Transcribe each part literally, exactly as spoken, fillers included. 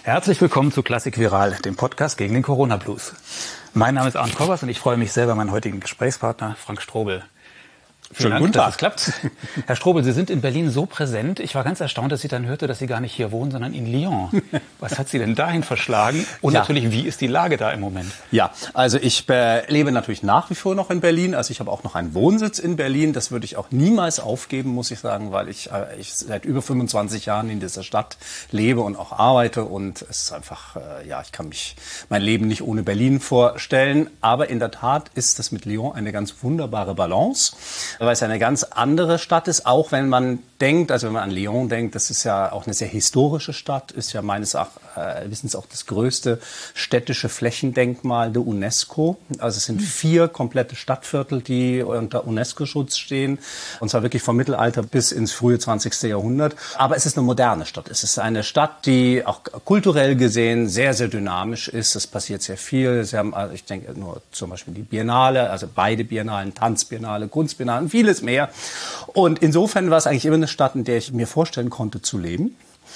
Herzlich willkommen zu Klassik Viral, dem Podcast gegen den Corona-Blues. Mein Name ist Arndt Koppers und ich freue mich sehr über meinen heutigen Gesprächspartner Frank Strobel. Vielen Dank, dass es klappt. Herr Strobel, Sie sind in Berlin so präsent. Ich war ganz erstaunt, dass ich dann hörte, dass Sie gar nicht hier wohnen, sondern in Lyon. Was hat Sie denn dahin verschlagen? Und ja. natürlich, wie ist die Lage da im Moment? Ja, also ich äh, lebe natürlich nach wie vor noch in Berlin. Also ich habe auch noch einen Wohnsitz in Berlin. Das würde ich auch niemals aufgeben, muss ich sagen, weil ich, äh, ich seit über fünfundzwanzig Jahren in dieser Stadt lebe und auch arbeite. Und es ist einfach, äh, ja, ich kann mich mein Leben nicht ohne Berlin vorstellen. Aber in der Tat ist das mit Lyon eine ganz wunderbare Balance, weil es eine ganz andere Stadt ist, auch wenn man denkt, also wenn man an Lyon denkt, das ist ja auch eine sehr historische Stadt, ist ja meines äh, Wissens auch das größte städtische Flächendenkmal der UNESCO. Also es sind vier komplette Stadtviertel, die unter UNESCO-Schutz stehen, und zwar wirklich vom Mittelalter bis ins frühe zwanzigste Jahrhundert. Aber es ist eine moderne Stadt. Es ist eine Stadt, die auch kulturell gesehen sehr, sehr dynamisch ist. Es passiert sehr viel. Sie haben, also ich denke nur zum Beispiel die Biennale, also beide Biennalen, Tanzbiennale, Kunstbiennale, vieles mehr. Und insofern war es eigentlich immer eine Stadt, in der ich mir vorstellen konnte zu leben.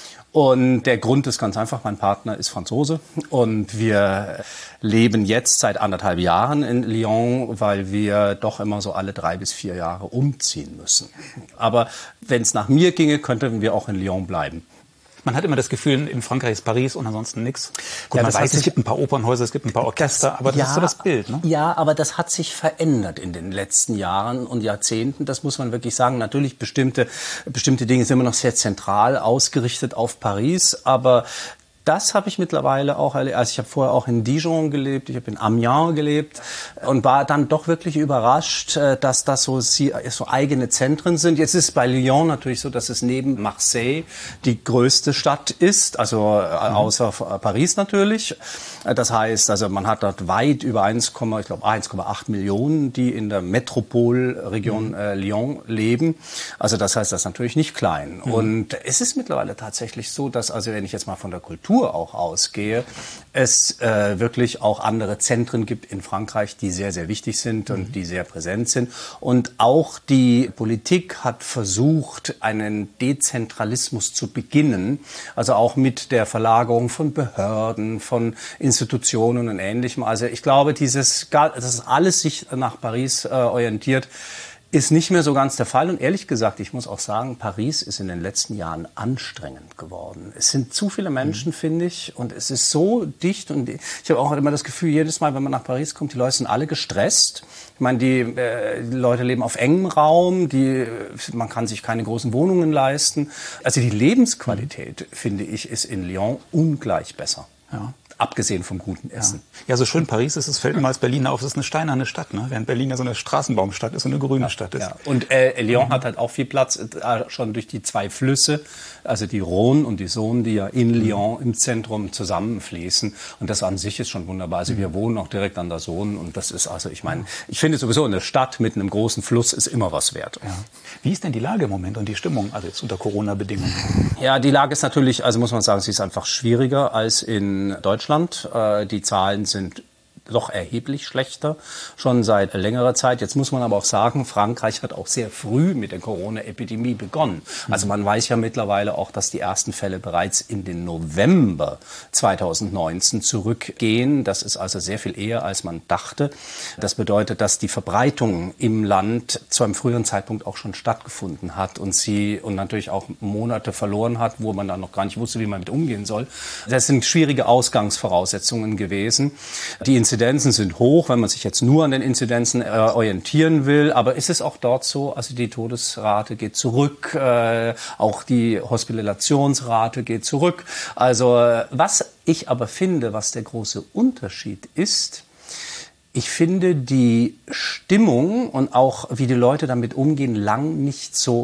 Und der Grund ist ganz einfach, mein Partner ist Franzose und wir leben jetzt seit anderthalb Jahren in Lyon, weil wir doch immer so alle drei bis vier Jahre umziehen müssen. Aber wenn es nach mir ginge, könnten wir auch in Lyon bleiben. Man hat immer das Gefühl, in Frankreich ist Paris und ansonsten nichts. Gut, ja, man weiß, es gibt ein paar Opernhäuser, es gibt ein paar Orchester, aber das ja, ist so das Bild, ne? Ja, aber das hat sich verändert in den letzten Jahren und Jahrzehnten. Das muss man wirklich sagen. Natürlich, bestimmte, bestimmte Dinge sind immer noch sehr zentral ausgerichtet auf Paris, aber das habe ich mittlerweile auch erlebt. Also ich habe vorher auch in Dijon gelebt, ich habe in Amiens gelebt und war dann doch wirklich überrascht, dass das so, so eigene Zentren sind. Jetzt ist es bei Lyon natürlich so, dass es neben Marseille die größte Stadt ist, also außer Paris natürlich. Das heißt, also man hat dort weit über eins, ich glaube eins Komma acht Millionen, die in der Metropolregion mhm. äh, Lyon leben. Also das heißt, das ist natürlich nicht klein. Mhm. Und es ist mittlerweile tatsächlich so, dass, also wenn ich jetzt mal von der Kultur auch ausgehe, es äh, wirklich auch andere Zentren gibt in Frankreich, die sehr, sehr wichtig sind und mhm. die sehr präsent sind. Und auch die Politik hat versucht, einen Dezentralismus zu beginnen, also auch mit der Verlagerung von Behörden, von Institutionen und Ähnlichem. Also ich glaube, dieses, dass alles sich nach Paris äh, orientiert, ist nicht mehr so ganz der Fall. Und ehrlich gesagt, ich muss auch sagen, Paris ist in den letzten Jahren anstrengend geworden. Es sind zu viele Menschen, mhm. finde ich, und es ist so dicht. Und ich habe auch immer das Gefühl, jedes Mal, wenn man nach Paris kommt, die Leute sind alle gestresst. Ich meine, die, äh, die Leute leben auf engem Raum, die, man kann sich keine großen Wohnungen leisten. Also die Lebensqualität, mhm. finde ich, ist in Lyon ungleich besser. Ja. Abgesehen vom guten Essen. Ja. ja, so schön Paris ist, es fällt mir als Berliner auf, es ist eine steinerne Stadt, ne? Während Berlin ja so eine Straßenbaumstadt ist und eine grüne ja, Stadt ist. Ja. Und äh, Lyon mhm. hat halt auch viel Platz, äh, schon durch die zwei Flüsse, also die Rhône und die Saône, die ja in Lyon mhm. im Zentrum zusammenfließen. Und das an sich ist schon wunderbar. Also mhm. wir wohnen auch direkt an der Saône und das ist, also ich meine, ich finde sowieso, eine Stadt mit einem großen Fluss ist immer was wert. Ja. Wie ist denn die Lage im Moment und die Stimmung, also jetzt unter Corona-Bedingungen? Ja, die Lage ist natürlich, also muss man sagen, sie ist einfach schwieriger als in Deutschland. Äh, Die Zahlen sind doch erheblich schlechter, schon seit längerer Zeit. Jetzt muss man aber auch sagen, Frankreich hat auch sehr früh mit der Corona-Epidemie begonnen. Also man weiß ja mittlerweile auch, dass die ersten Fälle bereits in den November zweitausendneunzehn zurückgehen. Das ist also sehr viel eher, als man dachte. Das bedeutet, dass die Verbreitung im Land zu einem früheren Zeitpunkt auch schon stattgefunden hat und sie und natürlich auch Monate verloren hat, wo man dann noch gar nicht wusste, wie man mit umgehen soll. Das sind schwierige Ausgangsvoraussetzungen gewesen. Die Inzidenzen sind hoch, wenn man sich jetzt nur an den Inzidenzen äh, orientieren will. Aber ist es auch dort so? Also die Todesrate geht zurück, äh, auch die Hospitalisationsrate geht zurück. Also äh, was ich aber finde, was der große Unterschied ist, ich finde die Stimmung und auch wie die Leute damit umgehen, lang nicht so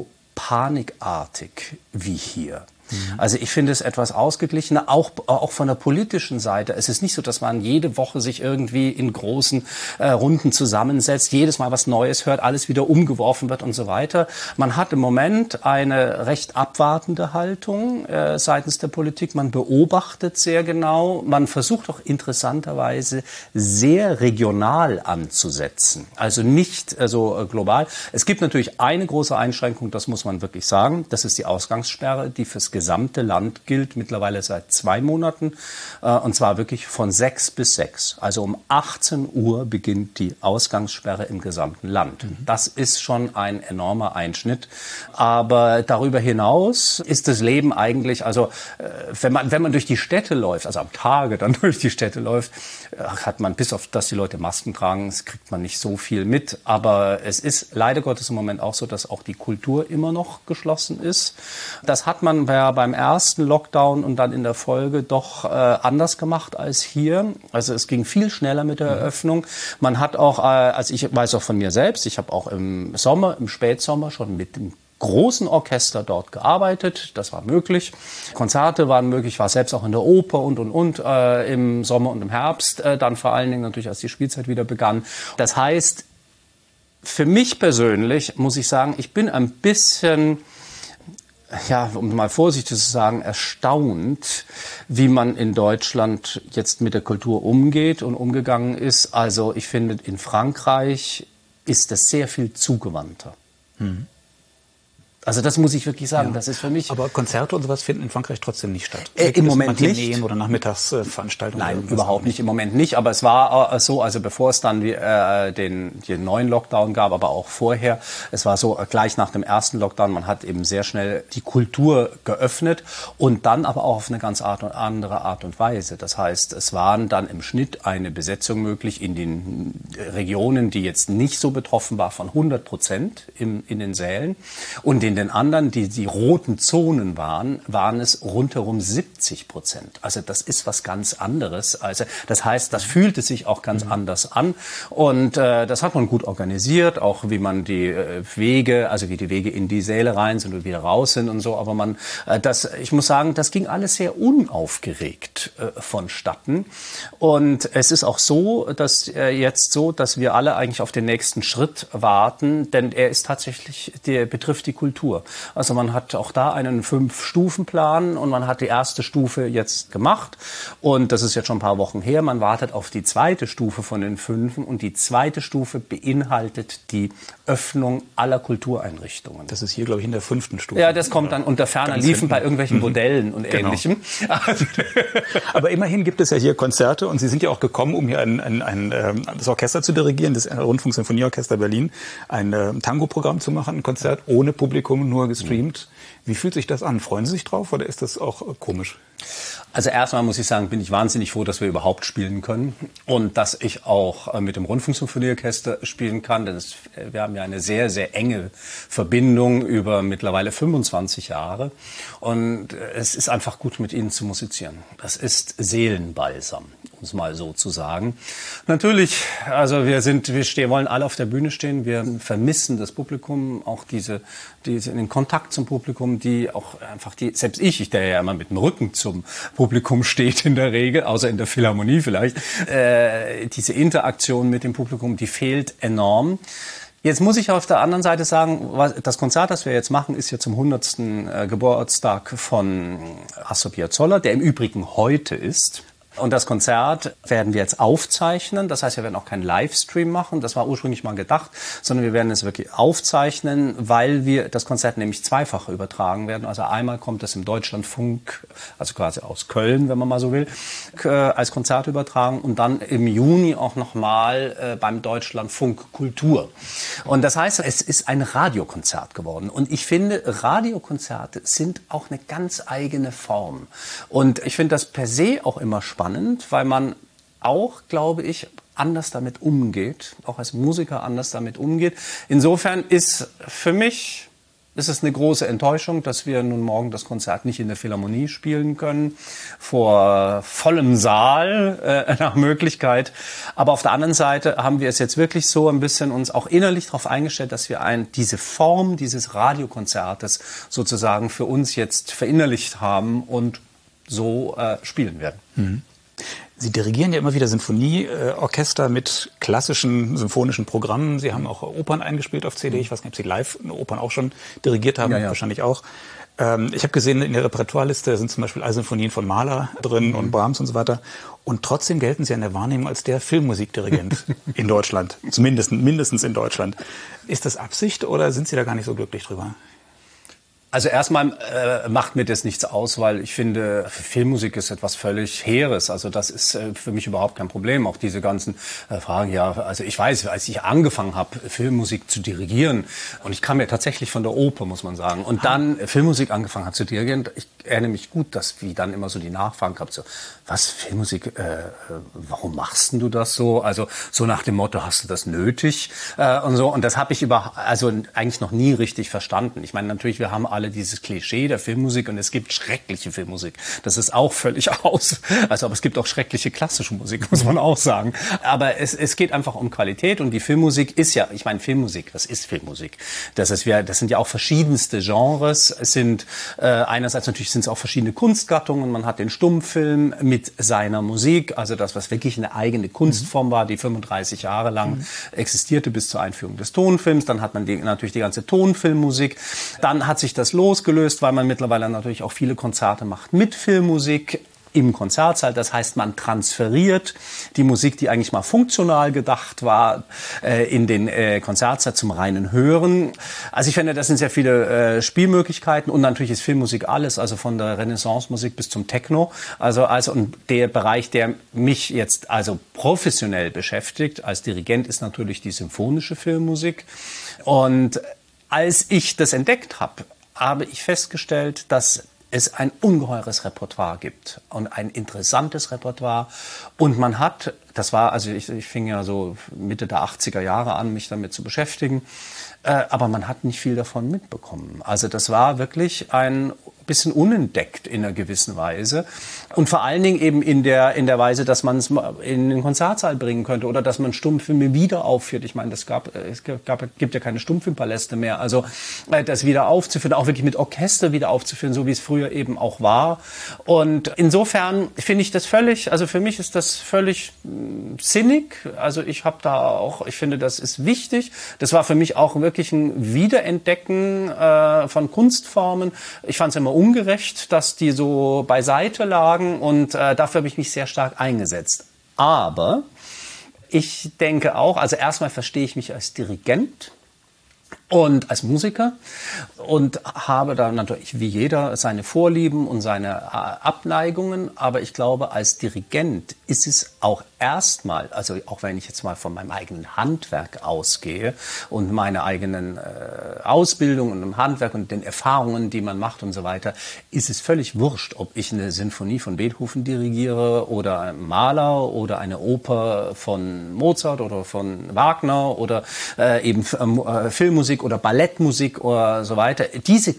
panikartig wie hier. Also ich finde es etwas ausgeglichener, auch, auch von der politischen Seite. Es ist nicht so, dass man jede Woche sich irgendwie in großen äh, Runden zusammensetzt, jedes Mal was Neues hört, alles wieder umgeworfen wird und so weiter. Man hat im Moment eine recht abwartende Haltung äh, seitens der Politik. Man beobachtet sehr genau. Man versucht auch interessanterweise sehr regional anzusetzen. Also nicht äh, so äh, global. Es gibt natürlich eine große Einschränkung, das muss man wirklich sagen. Das ist die Ausgangssperre, die fürs gesamte Land gilt mittlerweile seit zwei Monaten. Und zwar wirklich von sechs bis sechs. Also um achtzehn Uhr beginnt die Ausgangssperre im gesamten Land. Mhm. Das ist schon ein enormer Einschnitt. Aber darüber hinaus ist das Leben eigentlich, also wenn man, wenn man durch die Städte läuft, also am Tage dann durch die Städte läuft, hat man, bis auf dass die Leute Masken tragen, das kriegt man nicht so viel mit. Aber es ist leider Gottes im Moment auch so, dass auch die Kultur immer noch geschlossen ist. Das hat man ja beim ersten Lockdown und dann in der Folge doch äh, anders gemacht als hier. Also es ging viel schneller mit der Eröffnung. Man hat auch, äh, also ich weiß auch von mir selbst, ich habe auch im Sommer, im Spätsommer schon mit dem großen Orchester dort gearbeitet, das war möglich. Konzerte waren möglich, ich war selbst auch in der Oper und, und, und, äh, im Sommer und im Herbst, äh, dann vor allen Dingen natürlich, als die Spielzeit wieder begann. Das heißt, für mich persönlich muss ich sagen, ich bin ein bisschen, ja, um mal vorsichtig zu sagen, erstaunt, wie man in Deutschland jetzt mit der Kultur umgeht und umgegangen ist. Also ich finde, in Frankreich ist das sehr viel zugewandter. Hm. Also das muss ich wirklich sagen, ja. Das ist für mich... Aber Konzerte und sowas finden in Frankreich trotzdem nicht statt? Äh, Im Moment nicht. Oder Nachmittagsveranstaltungen? Nein, überhaupt nicht, im Moment nicht. Aber es war äh, so, also bevor es dann äh, den, den neuen Lockdown gab, aber auch vorher, es war so, äh, gleich nach dem ersten Lockdown, man hat eben sehr schnell die Kultur geöffnet und dann aber auch auf eine ganz Art und andere Art und Weise. Das heißt, es waren dann im Schnitt eine Besetzung möglich in den Regionen, die jetzt nicht so betroffen war, von hundert Prozent im, in den Sälen. Und in den anderen, die die roten Zonen waren, waren es rundherum siebzig Prozent. Also das ist was ganz anderes. Also das heißt, das fühlte sich auch ganz mhm. anders an. Und äh, das hat man gut organisiert, auch wie man die äh, Wege, also wie die Wege in die Säle rein sind und wieder raus sind und so. Aber man, äh, das, ich muss sagen, das ging alles sehr unaufgeregt äh, vonstatten. Und es ist auch so, dass äh, jetzt so, dass wir alle eigentlich auf den nächsten Schritt warten, denn er ist tatsächlich, der betrifft die Kultur. Also man hat auch da einen Fünf-Stufen-Plan und man hat die erste Stufe jetzt gemacht und das ist jetzt schon ein paar Wochen her. Man wartet auf die zweite Stufe von den fünfen und die zweite Stufe beinhaltet die Öffnung aller Kultureinrichtungen. Das ist hier, glaube ich, in der fünften Stufe. Ja, das kommt dann unter ferner Liefen bei irgendwelchen Modellen und genau. Ähnlichem. Aber immerhin gibt es ja hier Konzerte und Sie sind ja auch gekommen, um hier ein, ein, ein, ein das Orchester zu dirigieren, das Rundfunksinfonieorchester Berlin, ein äh, Tango-Programm zu machen, ein Konzert ohne Publikum, nur gestreamt. Wie fühlt sich das an? Freuen Sie sich drauf oder ist das auch komisch? Also erstmal muss ich sagen, bin ich wahnsinnig froh, dass wir überhaupt spielen können und dass ich auch mit dem Rundfunksinfonieorchester spielen kann. Denn es, wir haben ja eine sehr, sehr enge Verbindung über mittlerweile fünfundzwanzig Jahre. Und es ist einfach gut, mit Ihnen zu musizieren. Das ist Seelenbalsam, um es mal so zu sagen. Natürlich, also wir sind, wir stehen, wollen alle auf der Bühne stehen. Wir vermissen das Publikum, auch diese, diese den Kontakt zum Publikum, die auch einfach die, selbst ich, ich der ja immer mit dem Rücken zum Publikum steht in der Regel, außer in der Philharmonie vielleicht, äh, diese Interaktion mit dem Publikum, die fehlt enorm. Jetzt muss ich auf der anderen Seite sagen, das Konzert, das wir jetzt machen, ist ja zum hundertsten Geburtstag von Astor Piazzolla, der im Übrigen heute ist. Und das Konzert werden wir jetzt aufzeichnen. Das heißt, wir werden auch keinen Livestream machen. Das war ursprünglich mal gedacht, sondern wir werden es wirklich aufzeichnen, weil wir das Konzert nämlich zweifach übertragen werden. Also einmal kommt es im Deutschlandfunk, also quasi aus Köln, wenn man mal so will, als Konzert übertragen und dann im Juni auch nochmal beim Deutschlandfunk Kultur. Und das heißt, es ist ein Radiokonzert geworden. Und ich finde, Radiokonzerte sind auch eine ganz eigene Form. Und ich finde das per se auch immer spannend, weil man auch, glaube ich, anders damit umgeht, auch als Musiker anders damit umgeht. Insofern ist für mich ist es eine große Enttäuschung, dass wir nun morgen das Konzert nicht in der Philharmonie spielen können, vor vollem Saal äh, nach Möglichkeit. Aber auf der anderen Seite haben wir es jetzt wirklich so ein bisschen uns auch innerlich darauf eingestellt, dass wir ein, diese Form dieses Radiokonzertes sozusagen für uns jetzt verinnerlicht haben und so äh, spielen werden. Mhm. Sie dirigieren ja immer wieder Sinfonieorchester mit klassischen symphonischen Programmen. Sie haben auch Opern eingespielt auf C D. Ich weiß nicht, ob Sie live Opern auch schon dirigiert haben, ja, ja. Wahrscheinlich auch. Ähm, ich habe gesehen, in der Repertoireliste sind zum Beispiel Sinfonien von Mahler drin mhm. und Brahms und so weiter. Und trotzdem gelten Sie in der Wahrnehmung als der Filmmusikdirigent in Deutschland. Zumindest mindestens in Deutschland. Ist das Absicht oder sind Sie da gar nicht so glücklich drüber? Also erstmal äh, macht mir das nichts aus, weil ich finde, Filmmusik ist etwas völlig Hehres. Also das ist äh, für mich überhaupt kein Problem. Auch diese ganzen äh, Fragen, ja, also ich weiß, als ich angefangen habe, Filmmusik zu dirigieren, und ich kam ja tatsächlich von der Oper, muss man sagen, und dann äh, Filmmusik angefangen habe zu dirigieren, ich erinnere mich gut, dass wie dann immer so die Nachfragen gab, so, was, Filmmusik, äh, warum machst denn du das so? Also so nach dem Motto, hast du das nötig? Äh, und so. Und das habe ich über, also eigentlich noch nie richtig verstanden. Ich meine, natürlich, wir haben alle dieses Klischee der Filmmusik und es gibt schreckliche Filmmusik. Das ist auch völlig aus. Also, aber es gibt auch schreckliche klassische Musik, muss man auch sagen. Aber es, es geht einfach um Qualität und die Filmmusik ist ja, ich meine, Filmmusik, was ist Filmmusik? Das ist, wir, das sind ja auch verschiedenste Genres. Es sind äh, einerseits natürlich sind es auch verschiedene Kunstgattungen. Man hat den Stummfilm mit seiner Musik, also das, was wirklich eine eigene Kunstform war, die fünfunddreißig Jahre lang mhm. existierte bis zur Einführung des Tonfilms. Dann hat man die, natürlich die ganze Tonfilmmusik. Dann hat sich das losgelöst, weil man mittlerweile natürlich auch viele Konzerte macht mit Filmmusik im Konzertsaal. Das heißt, man transferiert die Musik, die eigentlich mal funktional gedacht war, äh, in den äh, Konzertsaal zum reinen Hören. Also ich finde, das sind sehr viele äh, Spielmöglichkeiten und natürlich ist Filmmusik alles, also von der Renaissance-Musik bis zum Techno. Also, also und der Bereich, der mich jetzt also professionell beschäftigt als Dirigent, ist natürlich die symphonische Filmmusik. Und als ich das entdeckt habe, habe ich festgestellt, dass es ein ungeheures Repertoire gibt und ein interessantes Repertoire. Und man hat, das war, also ich, ich fing ja so Mitte der achtziger Jahre an, mich damit zu beschäftigen, äh, aber man hat nicht viel davon mitbekommen. Also das war wirklich ein bisschen unentdeckt in einer gewissen Weise und vor allen Dingen eben in der in der Weise, dass man es in den Konzertsaal bringen könnte oder dass man Stummfilme wieder aufführt. Ich meine, das gab es gab, gibt ja keine Stummfilmpaläste mehr, also das wieder aufzuführen, auch wirklich mit Orchester wieder aufzuführen, so wie es früher eben auch war. Und insofern finde ich das völlig, also für mich ist das völlig mh, sinnig. Also ich habe da auch, ich finde, das ist wichtig. Das war für mich auch wirklich ein Wiederentdecken äh, von Kunstformen. Ich fand es immer ungerecht, dass die so beiseite lagen und äh, dafür habe ich mich sehr stark eingesetzt. Aber ich denke auch, also erstmal verstehe ich mich als Dirigent und als Musiker und habe da natürlich wie jeder seine Vorlieben und seine Abneigungen, aber ich glaube, als Dirigent ist es auch erstmal, also auch wenn ich jetzt mal von meinem eigenen Handwerk ausgehe und meine eigenen äh, Ausbildungen im Handwerk und den Erfahrungen, die man macht und so weiter, ist es völlig wurscht, ob ich eine Sinfonie von Beethoven dirigiere oder einen Mahler oder eine Oper von Mozart oder von Wagner oder äh, eben äh, Filmmusik oder Ballettmusik oder so weiter. Diese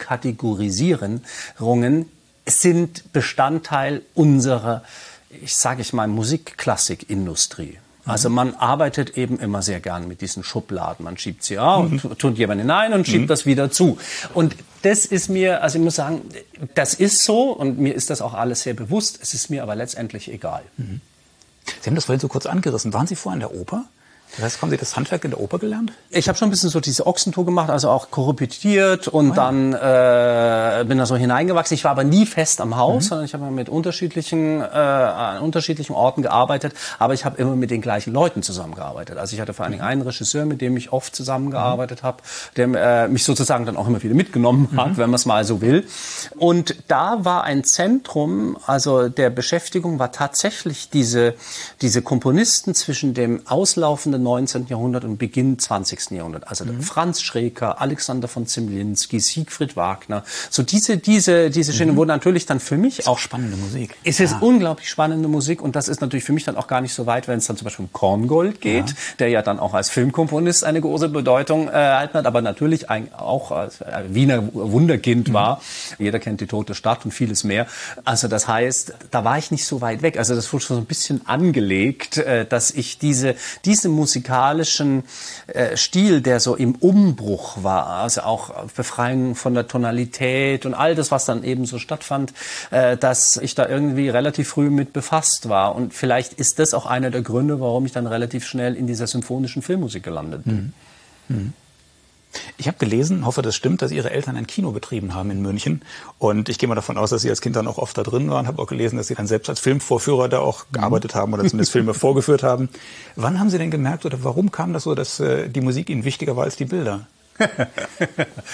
Kategorisierungen sind Bestandteil unserer, ich sage ich mal, Musikklassikindustrie. Also man arbeitet eben immer sehr gern mit diesen Schubladen. Man schiebt sie auf, mhm. tut jemand hinein und schiebt mhm. das wieder zu. Und das ist mir, also ich muss sagen, das ist so und mir ist das auch alles sehr bewusst. Es ist mir aber letztendlich egal. Mhm. Sie haben das vorhin so kurz angerissen. Waren Sie vorher in der Oper? Das heißt, haben Sie das Handwerk in der Oper gelernt? Ich habe schon ein bisschen so diese Ochsentour gemacht, also auch korrepetiert und oh ja. dann äh, bin da so hineingewachsen. Ich war aber nie fest am Haus, mhm. sondern ich habe mit unterschiedlichen, äh, an unterschiedlichen Orten gearbeitet, aber ich habe immer mit den gleichen Leuten zusammengearbeitet. Also ich hatte vor allen Dingen einen Regisseur, mit dem ich oft zusammengearbeitet mhm. habe, der äh, mich sozusagen dann auch immer wieder mitgenommen hat, mhm. wenn man es mal so will. Und da war ein Zentrum, also der Beschäftigung war tatsächlich diese, diese Komponisten zwischen dem auslaufenden neunzehnten. Jahrhundert und Beginn zwanzigsten. Jahrhundert. Also mhm. Franz Schreker, Alexander von Zemlinsky, Siegfried Wagner. So diese, diese, diese Schiene, mhm. wo natürlich dann für mich auch spannende Musik. Es ist ja. unglaublich spannende Musik und das ist natürlich für mich dann auch gar nicht so weit, wenn es dann zum Beispiel um Korngold geht, ja. der ja dann auch als Filmkomponist eine große Bedeutung äh, erhalten hat, aber natürlich ein, auch als äh, Wiener Wunderkind mhm. war. Jeder kennt die Tote Stadt und vieles mehr. Also das heißt, da war ich nicht so weit weg. Also das wurde schon so ein bisschen angelegt, äh, dass ich diese, diese Musik musikalischen äh, Stil, der so im Umbruch war, also auch Befreiung von der Tonalität und all das, was dann eben so stattfand, äh, dass ich da irgendwie relativ früh mit befasst war. Und vielleicht ist das auch einer der Gründe, warum ich dann relativ schnell in dieser symphonischen Filmmusik gelandet bin. Mhm. Mhm. Ich habe gelesen, hoffe, das stimmt, dass Ihre Eltern ein Kino betrieben haben in München. Und ich gehe mal davon aus, dass Sie als Kind dann auch oft da drin waren. Habe auch gelesen, dass Sie dann selbst als Filmvorführer da auch gearbeitet haben oder zumindest Filme vorgeführt haben. Wann haben Sie denn gemerkt oder warum kam das so, dass äh, die Musik Ihnen wichtiger war als die Bilder?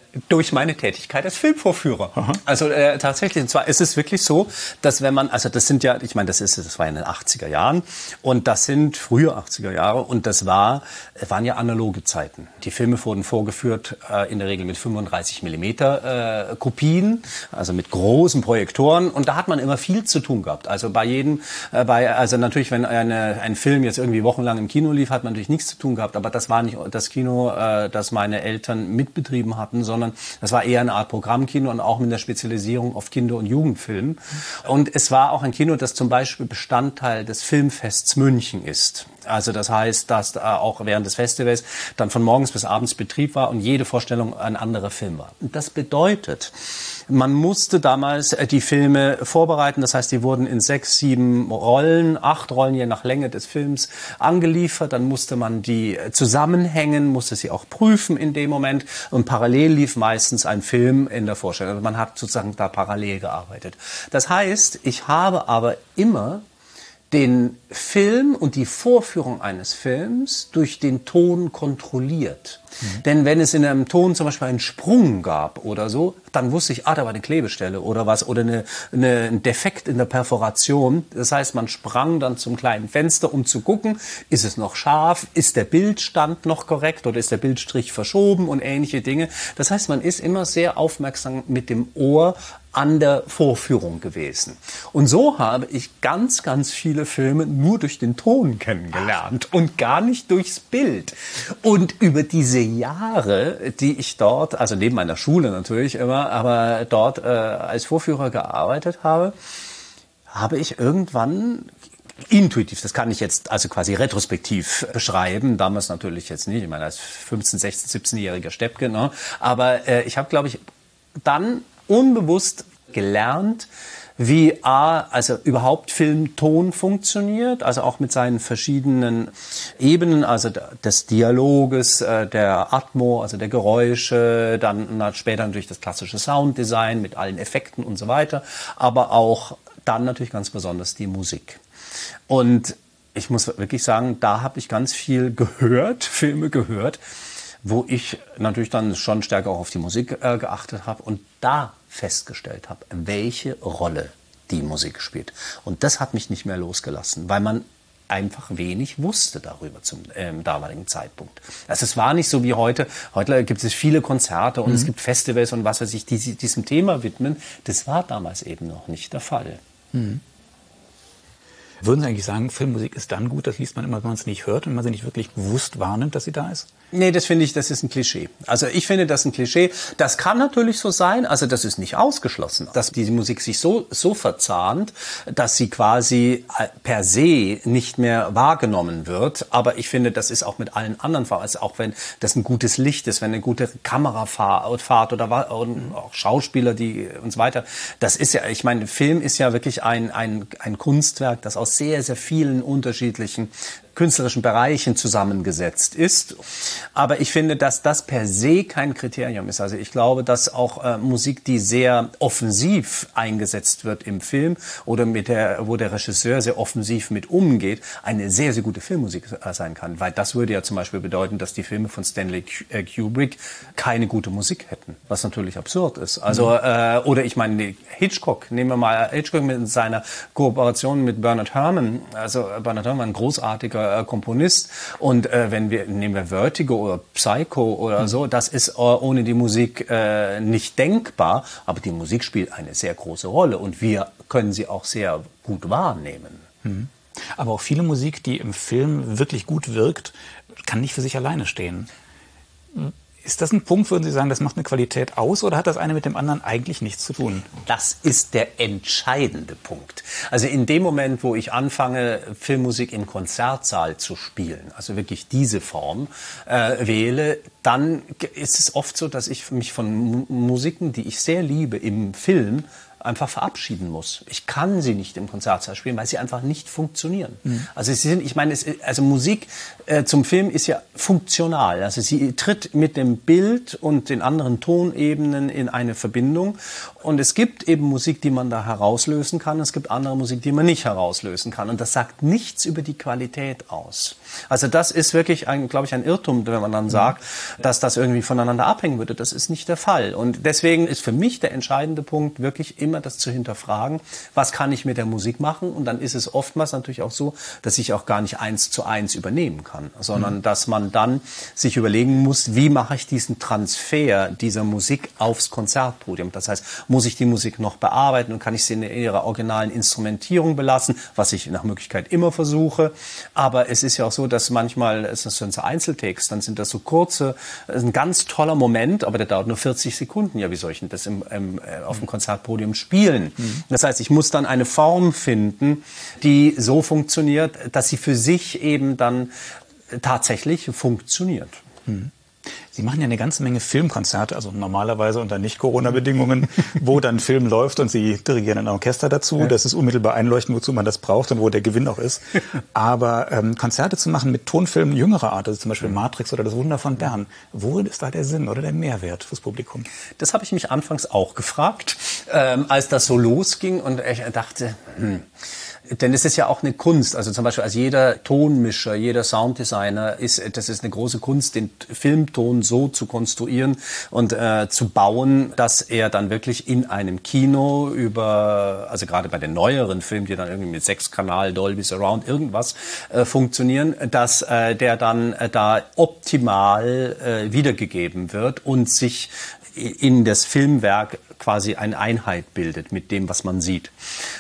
Durch meine Tätigkeit als Filmvorführer. Aha. Also äh, tatsächlich, und zwar ist es wirklich so, dass wenn man, also das sind ja, ich meine, das ist, das war in den achtziger Jahren und das sind frühe achtziger Jahre und das war, waren ja analoge Zeiten. Die Filme wurden vorgeführt äh, in der Regel mit fünfunddreißig Millimeter äh, Kopien, also mit großen Projektoren und da hat man immer viel zu tun gehabt. Also bei jedem, äh, bei, also natürlich, wenn eine, ein Film jetzt irgendwie wochenlang im Kino lief, hat man natürlich nichts zu tun gehabt, aber das war nicht das Kino, äh, das meine Eltern mitbetrieben hatten, sondern das war eher eine Art Programmkino und auch mit der Spezialisierung auf Kinder- und Jugendfilm. Und es war auch ein Kino, das zum Beispiel Bestandteil des Filmfests München ist. Also das heißt, dass auch während des Festivals dann von morgens bis abends Betrieb war und jede Vorstellung ein anderer Film war. Und das bedeutet, man musste damals die Filme vorbereiten. Das heißt, die wurden in sechs, sieben Rollen, acht Rollen je nach Länge des Films angeliefert. Dann musste man die zusammenhängen, musste sie auch prüfen in dem Moment. Und parallel lief meistens ein Film in der Vorstellung. Also man hat sozusagen da parallel gearbeitet. Das heißt, ich habe aber immer den Film und die Vorführung eines Films durch den Ton kontrolliert. Mhm. Denn wenn es in einem Ton zum Beispiel einen Sprung gab oder so, dann wusste ich, ah, da war eine Klebestelle oder was, oder eine, eine, ein Defekt in der Perforation. Das heißt, man sprang dann zum kleinen Fenster, um zu gucken, ist es noch scharf, ist der Bildstand noch korrekt oder ist der Bildstrich verschoben und ähnliche Dinge. Das heißt, man ist immer sehr aufmerksam mit dem Ohr an der Vorführung gewesen. Und so habe ich ganz, ganz viele Filme nur durch den Ton kennengelernt und gar nicht durchs Bild. Und über diese Jahre, die ich dort, also neben meiner Schule natürlich immer, aber dort äh, als Vorführer gearbeitet habe, habe ich irgendwann intuitiv, das kann ich jetzt also quasi retrospektiv beschreiben, damals natürlich jetzt nicht, ich meine als fünfzehn-, sechzehn-, siebzehnjähriger Steppke, ne? Aber äh, ich habe, glaube ich, dann unbewusst gelernt, wie A, also überhaupt Filmton funktioniert, also auch mit seinen verschiedenen Ebenen, also des Dialoges, der Atmo, also der Geräusche, dann später natürlich das klassische Sounddesign mit allen Effekten und so weiter, aber auch dann natürlich ganz besonders die Musik. Und ich muss wirklich sagen, da habe ich ganz viel gehört, Filme gehört, wo ich natürlich dann schon stärker auch auf die Musik äh, geachtet habe und da festgestellt habe, welche Rolle die Musik spielt. Und das hat mich nicht mehr losgelassen, weil man einfach wenig wusste darüber zum ähm, damaligen Zeitpunkt. Also es war nicht so wie heute. Heute gibt es viele Konzerte und mhm. es gibt Festivals und was weiß ich, die diesem Thema widmen. Das war damals eben noch nicht der Fall. Mhm. Würden Sie eigentlich sagen, Filmmusik ist dann gut, das liest man immer, wenn man es nicht hört und man sie nicht wirklich bewusst wahrnimmt, dass sie da ist? Nee, das finde ich, das ist ein Klischee. Also ich finde, das ist ein Klischee. Das kann natürlich so sein, also das ist nicht ausgeschlossen, dass die Musik sich so, so verzahnt, dass sie quasi per se nicht mehr wahrgenommen wird. Aber ich finde, das ist auch mit allen anderen Farben, also auch wenn das ein gutes Licht ist, wenn eine gute Kamerafahrt oder auch Schauspieler, die und so weiter. Das ist ja, ich meine, Film ist ja wirklich ein, ein, ein Kunstwerk, das aus sehr, sehr vielen unterschiedlichen künstlerischen Bereichen zusammengesetzt ist. Aber ich finde, dass das per se kein Kriterium ist. Also ich glaube, dass auch äh, Musik, die sehr offensiv eingesetzt wird im Film oder mit der, wo der Regisseur sehr offensiv mit umgeht, eine sehr, sehr gute Filmmusik äh, sein kann. Weil das würde ja zum Beispiel bedeuten, dass die Filme von Stanley Kubrick keine gute Musik hätten. Was natürlich absurd ist. Also, mhm. äh, oder ich meine, Hitchcock, nehmen wir mal Hitchcock mit seiner Kooperation mit Bernard Herrmann. Also Bernard Herrmann war ein großartiger Komponist und äh, wenn wir nehmen wir Vertigo oder Psycho oder so, das ist äh, ohne die Musik äh, nicht denkbar, aber die Musik spielt eine sehr große Rolle und wir können sie auch sehr gut wahrnehmen. Mhm. Aber auch viele Musik, die im Film wirklich gut wirkt, kann nicht für sich alleine stehen. Ist das ein Punkt, würden Sie sagen, das macht eine Qualität aus oder hat das eine mit dem anderen eigentlich nichts zu tun? Das ist der entscheidende Punkt. Also in dem Moment, wo ich anfange, Filmmusik im Konzertsaal zu spielen, also wirklich diese Form äh, wähle, dann ist es oft so, dass ich mich von M- Musiken, die ich sehr liebe im Film, einfach verabschieden muss. Ich kann sie nicht im Konzertsaal spielen, weil sie einfach nicht funktionieren. Mhm. Also sie sind, ich meine, es, also Musik äh, zum Film ist ja funktional. Also sie tritt mit dem Bild und den anderen Tonebenen in eine Verbindung. Und es gibt eben Musik, die man da herauslösen kann. Es gibt andere Musik, die man nicht herauslösen kann. Und das sagt nichts über die Qualität aus. Also das ist wirklich, ein, glaube ich, ein Irrtum, wenn man dann sagt, dass das irgendwie voneinander abhängen würde. Das ist nicht der Fall. Und deswegen ist für mich der entscheidende Punkt wirklich immer das zu hinterfragen, was kann ich mit der Musik machen? Und dann ist es oftmals natürlich auch so, dass ich auch gar nicht eins zu eins übernehmen kann, sondern mhm. dass man dann sich überlegen muss, wie mache ich diesen Transfer dieser Musik aufs Konzertpodium? Das heißt, muss ich die Musik noch bearbeiten und kann ich sie in ihrer originalen Instrumentierung belassen, was ich nach Möglichkeit immer versuche. Aber es ist ja auch so, dass manchmal, es ist so ein Einzeltext, dann sind das so kurze, ein ganz toller Moment, aber der dauert nur vierzig Sekunden. Ja, wie soll ich denn das im, im, auf dem Konzertpodium spielen? Mhm. Das heißt, ich muss dann eine Form finden, die so funktioniert, dass sie für sich eben dann tatsächlich funktioniert. Mhm. Sie machen ja eine ganze Menge Filmkonzerte, also normalerweise unter Nicht-Corona-Bedingungen, wo dann Film läuft und Sie dirigieren ein Orchester dazu. Ja. Das ist unmittelbar einleuchtend, wozu man das braucht und wo der Gewinn auch ist. Aber ähm, Konzerte zu machen mit Tonfilmen jüngerer Art, also zum Beispiel Matrix oder Das Wunder von Bern, wo ist da der Sinn oder der Mehrwert fürs Publikum? Das habe ich mich anfangs auch gefragt, ähm, als das so losging und ich dachte, hm, denn es ist ja auch eine Kunst, also zum Beispiel als jeder Tonmischer, jeder Sounddesigner, ist, das ist eine große Kunst, den Filmton so zu konstruieren und äh, zu bauen, dass er dann wirklich in einem Kino über, also gerade bei den neueren Filmen, die dann irgendwie mit Sechs-Kanal, Dolby Surround, irgendwas äh, funktionieren, dass äh, der dann äh, da optimal äh, wiedergegeben wird und sich in das Filmwerk quasi eine Einheit bildet mit dem, was man sieht.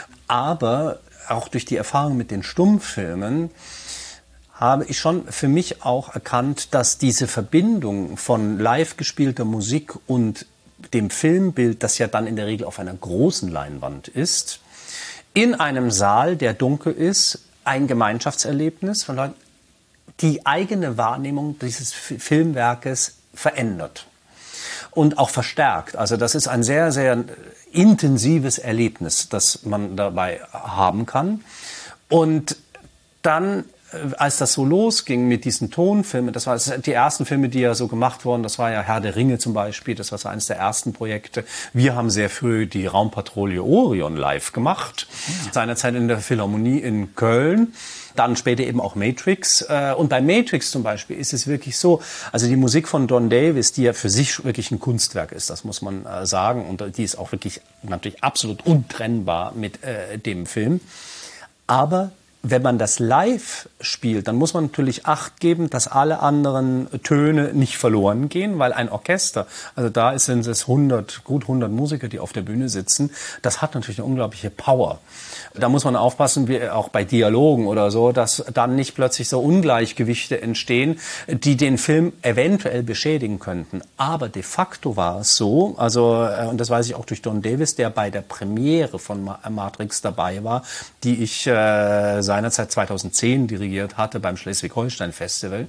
Aber auch durch die Erfahrung mit den Stummfilmen habe ich schon für mich auch erkannt, dass diese Verbindung von live gespielter Musik und dem Filmbild, das ja dann in der Regel auf einer großen Leinwand ist, in einem Saal, der dunkel ist, ein Gemeinschaftserlebnis von Leuten, die eigene Wahrnehmung dieses Filmwerkes verändert und auch verstärkt. Also das ist ein sehr, sehr intensives Erlebnis, das man dabei haben kann. Und dann, als das so losging mit diesen Tonfilmen, das waren die ersten Filme, die ja so gemacht wurden, das war ja Herr der Ringe zum Beispiel, das war so eines der ersten Projekte. Wir haben sehr früh die Raumpatrouille Orion live gemacht, ja. Seinerzeit in der Philharmonie in Köln. Dann später eben auch Matrix. Und bei Matrix zum Beispiel ist es wirklich so, also die Musik von Don Davis, die ja für sich wirklich ein Kunstwerk ist, das muss man sagen. Und die ist auch wirklich natürlich absolut untrennbar mit äh, dem Film. Aber wenn man das live spielt, dann muss man natürlich Acht geben, dass alle anderen Töne nicht verloren gehen, weil ein Orchester, also da sind es hundert, gut hundert Musiker, die auf der Bühne sitzen, das hat natürlich eine unglaubliche Power. Da muss man aufpassen, wie auch bei Dialogen oder so, dass dann nicht plötzlich so Ungleichgewichte entstehen, die den Film eventuell beschädigen könnten. Aber de facto war es so, also, und das weiß ich auch durch Don Davis, der bei der Premiere von Matrix dabei war, die ich äh, seinerzeit zweitausendzehn dirigiert hatte beim Schleswig-Holstein-Festival,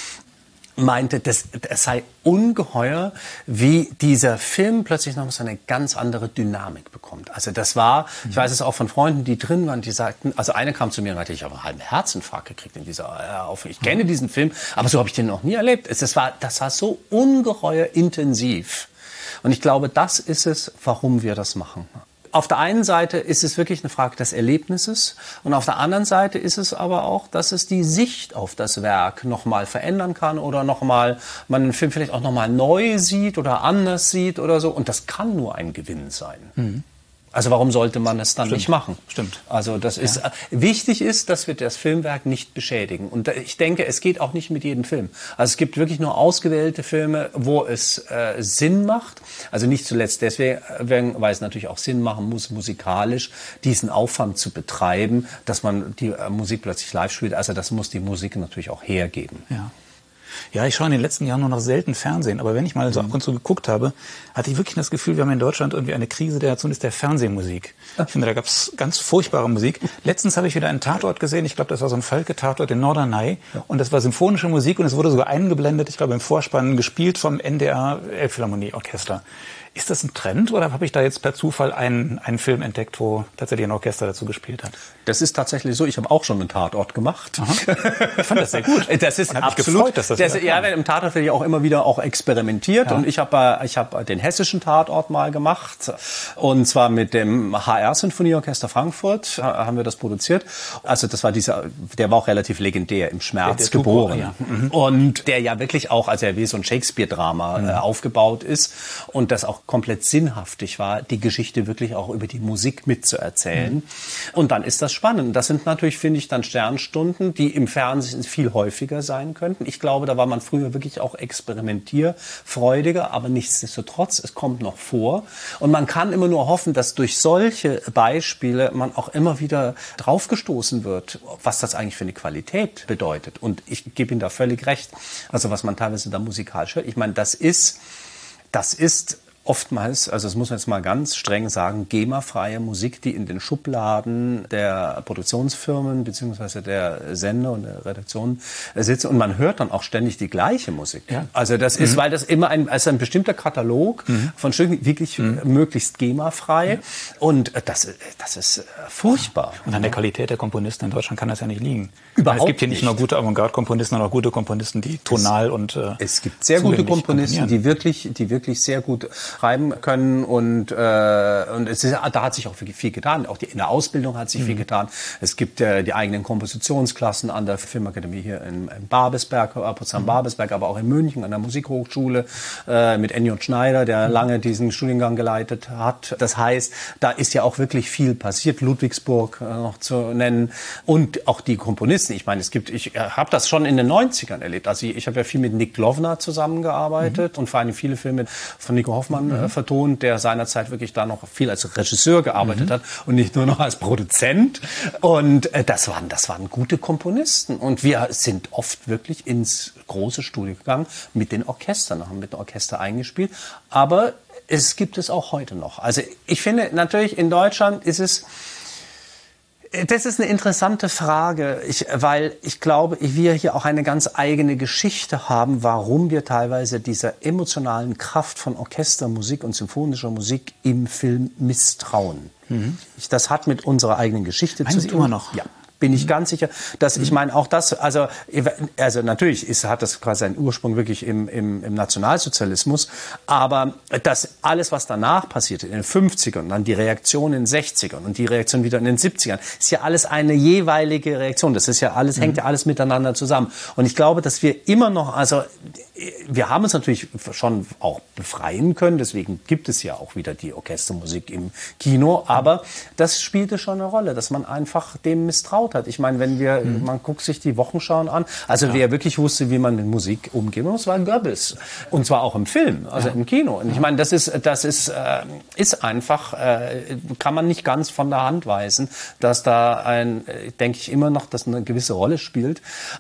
meinte, das, das sei ungeheuer, wie dieser Film plötzlich noch so eine ganz andere Dynamik bekommt. Also das war, mhm. ich weiß es auch von Freunden, die drin waren, die sagten, also einer kam zu mir und meinte, ich habe einen halben Herzinfarkt gekriegt in dieser äh, Aufführung. Ich kenne mhm. diesen Film, aber so habe ich den noch nie erlebt. Es, das, war, das war so ungeheuer intensiv. Und ich glaube, das ist es, warum wir das machen. Auf der einen Seite ist es wirklich eine Frage des Erlebnisses und auf der anderen Seite ist es aber auch, dass es die Sicht auf das Werk nochmal verändern kann oder nochmal, man den Film vielleicht auch nochmal neu sieht oder anders sieht oder so. Und das kann nur ein Gewinn sein. Mhm. Also warum sollte man es dann Stimmt. nicht machen? Stimmt. Also das ist ja. wichtig ist, dass wir das Filmwerk nicht beschädigen. Und ich denke, es geht auch nicht mit jedem Film. Also es gibt wirklich nur ausgewählte Filme, wo es äh, Sinn macht. Also nicht zuletzt deswegen, weil es natürlich auch Sinn machen muss, musikalisch diesen Aufwand zu betreiben, dass man die äh, Musik plötzlich live spielt. Also das muss die Musik natürlich auch hergeben. Ja. Ja, ich schaue in den letzten Jahren nur noch selten Fernsehen. Aber wenn ich mal so ab und zu geguckt habe, hatte ich wirklich das Gefühl, wir haben in Deutschland irgendwie eine Krise der, zumindest der Fernsehmusik. Ich finde, da gab es ganz furchtbare Musik. Letztens habe ich wieder einen Tatort gesehen. Ich glaube, das war so ein Falke-Tatort in Norderney. Und das war symphonische Musik und es wurde sogar eingeblendet, ich glaube, im Vorspann gespielt vom N D R Elbphilharmonie-Orchester. Ist das ein Trend oder habe ich da jetzt per Zufall einen, einen Film entdeckt, wo tatsächlich ein Orchester dazu gespielt hat? Das ist tatsächlich so. Ich habe auch schon einen Tatort gemacht. Aha. Ich fand das sehr gut. Das ist absolut. Gefreut, dass das das, ja, im Tatort wird ja auch immer wieder auch experimentiert. Ja. Und ich habe ich hab den hessischen Tatort mal gemacht. Und zwar mit dem H R-Sinfonieorchester Frankfurt haben wir das produziert. Also das war dieser, der war auch relativ legendär, im Schmerz der, der geboren. Ja. Mhm. Und der ja wirklich auch, also wie so ein Shakespeare-Drama mhm. äh, aufgebaut ist. Und das auch komplett sinnhaftig war, die Geschichte wirklich auch über die Musik mitzuerzählen. Mhm. Und dann ist das spannend. Das sind natürlich, finde ich, dann Sternstunden, die im Fernsehen viel häufiger sein könnten. Ich glaube, da war man früher wirklich auch experimentierfreudiger, aber nichtsdestotrotz, es kommt noch vor. Und man kann immer nur hoffen, dass durch solche Beispiele man auch immer wieder draufgestoßen wird, was das eigentlich für eine Qualität bedeutet. Und ich gebe Ihnen da völlig recht. Also was man teilweise da musikalisch hört, ich meine, das ist, das ist oftmals, also das muss man jetzt mal ganz streng sagen, GEMA-freie Musik, die in den Schubladen der Produktionsfirmen bzw. der Sender und der Redaktion sitzt. Und man hört dann auch ständig die gleiche Musik. Ja. Also das ist, mhm. weil das immer ein, also ein bestimmter Katalog mhm. von Stücken, wirklich mhm. möglichst GEMA-frei. Ja. Und das, das ist furchtbar. Und an der Qualität der Komponisten in Deutschland kann das ja nicht liegen. Überhaupt es gibt hier nicht, nicht nur gute Avantgarde-Komponisten, sondern auch gute Komponisten, die tonal es, und äh, es gibt sehr gute Komponisten, die wirklich, die wirklich sehr gut schreiben können und äh, und es ist, da hat sich auch viel getan. Auch die, in der Ausbildung hat sich mhm. viel getan. Es gibt äh, die eigenen Kompositionsklassen an der Filmakademie hier in, in Babelsberg, Potsdam-Babelsberg, aber auch in München an der Musikhochschule äh, mit Ennio Schneider, der lange diesen Studiengang geleitet hat. Das heißt, da ist ja auch wirklich viel passiert. Ludwigsburg äh, noch zu nennen und auch die Komponisten. Ich meine, es gibt, ich äh, habe das schon in den neunzigern erlebt. Also ich, ich habe ja viel mit Nick Glovner zusammengearbeitet mhm. und vor allem viele Filme von Nico Hoffmann mhm. äh, vertont, der seinerzeit wirklich da noch viel als Regisseur gearbeitet mhm. hat und nicht nur noch als Produzent. Und äh, das waren, das waren gute Komponisten. Und wir sind oft wirklich ins große Studio gegangen mit den Orchestern, haben mit dem Orchester eingespielt. Aber es gibt es auch heute noch. Also ich finde natürlich in Deutschland ist es Das ist eine interessante Frage, ich, weil ich glaube, wir hier auch eine ganz eigene Geschichte haben, warum wir teilweise dieser emotionalen Kraft von Orchestermusik und symphonischer Musik im Film misstrauen. Mhm. Ich, das hat mit unserer eigenen Geschichte Meinen zu Sie tun. Immer noch? Ja. Bin ich ganz sicher, dass ich meine auch das, also also natürlich ist, hat das quasi seinen Ursprung wirklich im, im, im Nationalsozialismus, aber das alles, was danach passiert in den fünfzigern, dann die Reaktion in den sechzigern und die Reaktion wieder in den siebzigern, ist ja alles eine jeweilige Reaktion. Das ist ja alles, mhm. hängt ja alles miteinander zusammen. Und ich glaube, dass wir immer noch, also wir haben uns natürlich schon auch befreien können, deswegen gibt es ja auch wieder die Orchestermusik im Kino, aber das spielte schon eine Rolle, dass man einfach dem misstraut hat. Ich meine, wenn wir, mhm. man guckt sich die Wochenschauen an, also ja. wer wirklich wusste, wie man mit Musik umgehen muss, war Goebbels. Und zwar auch im Film, also ja. im Kino. Und ich meine, das ist, das ist, äh, ist einfach, äh, kann man nicht ganz von der Hand weisen, dass da ein, äh, denke ich immer noch, dass eine gewisse Rolle spielt.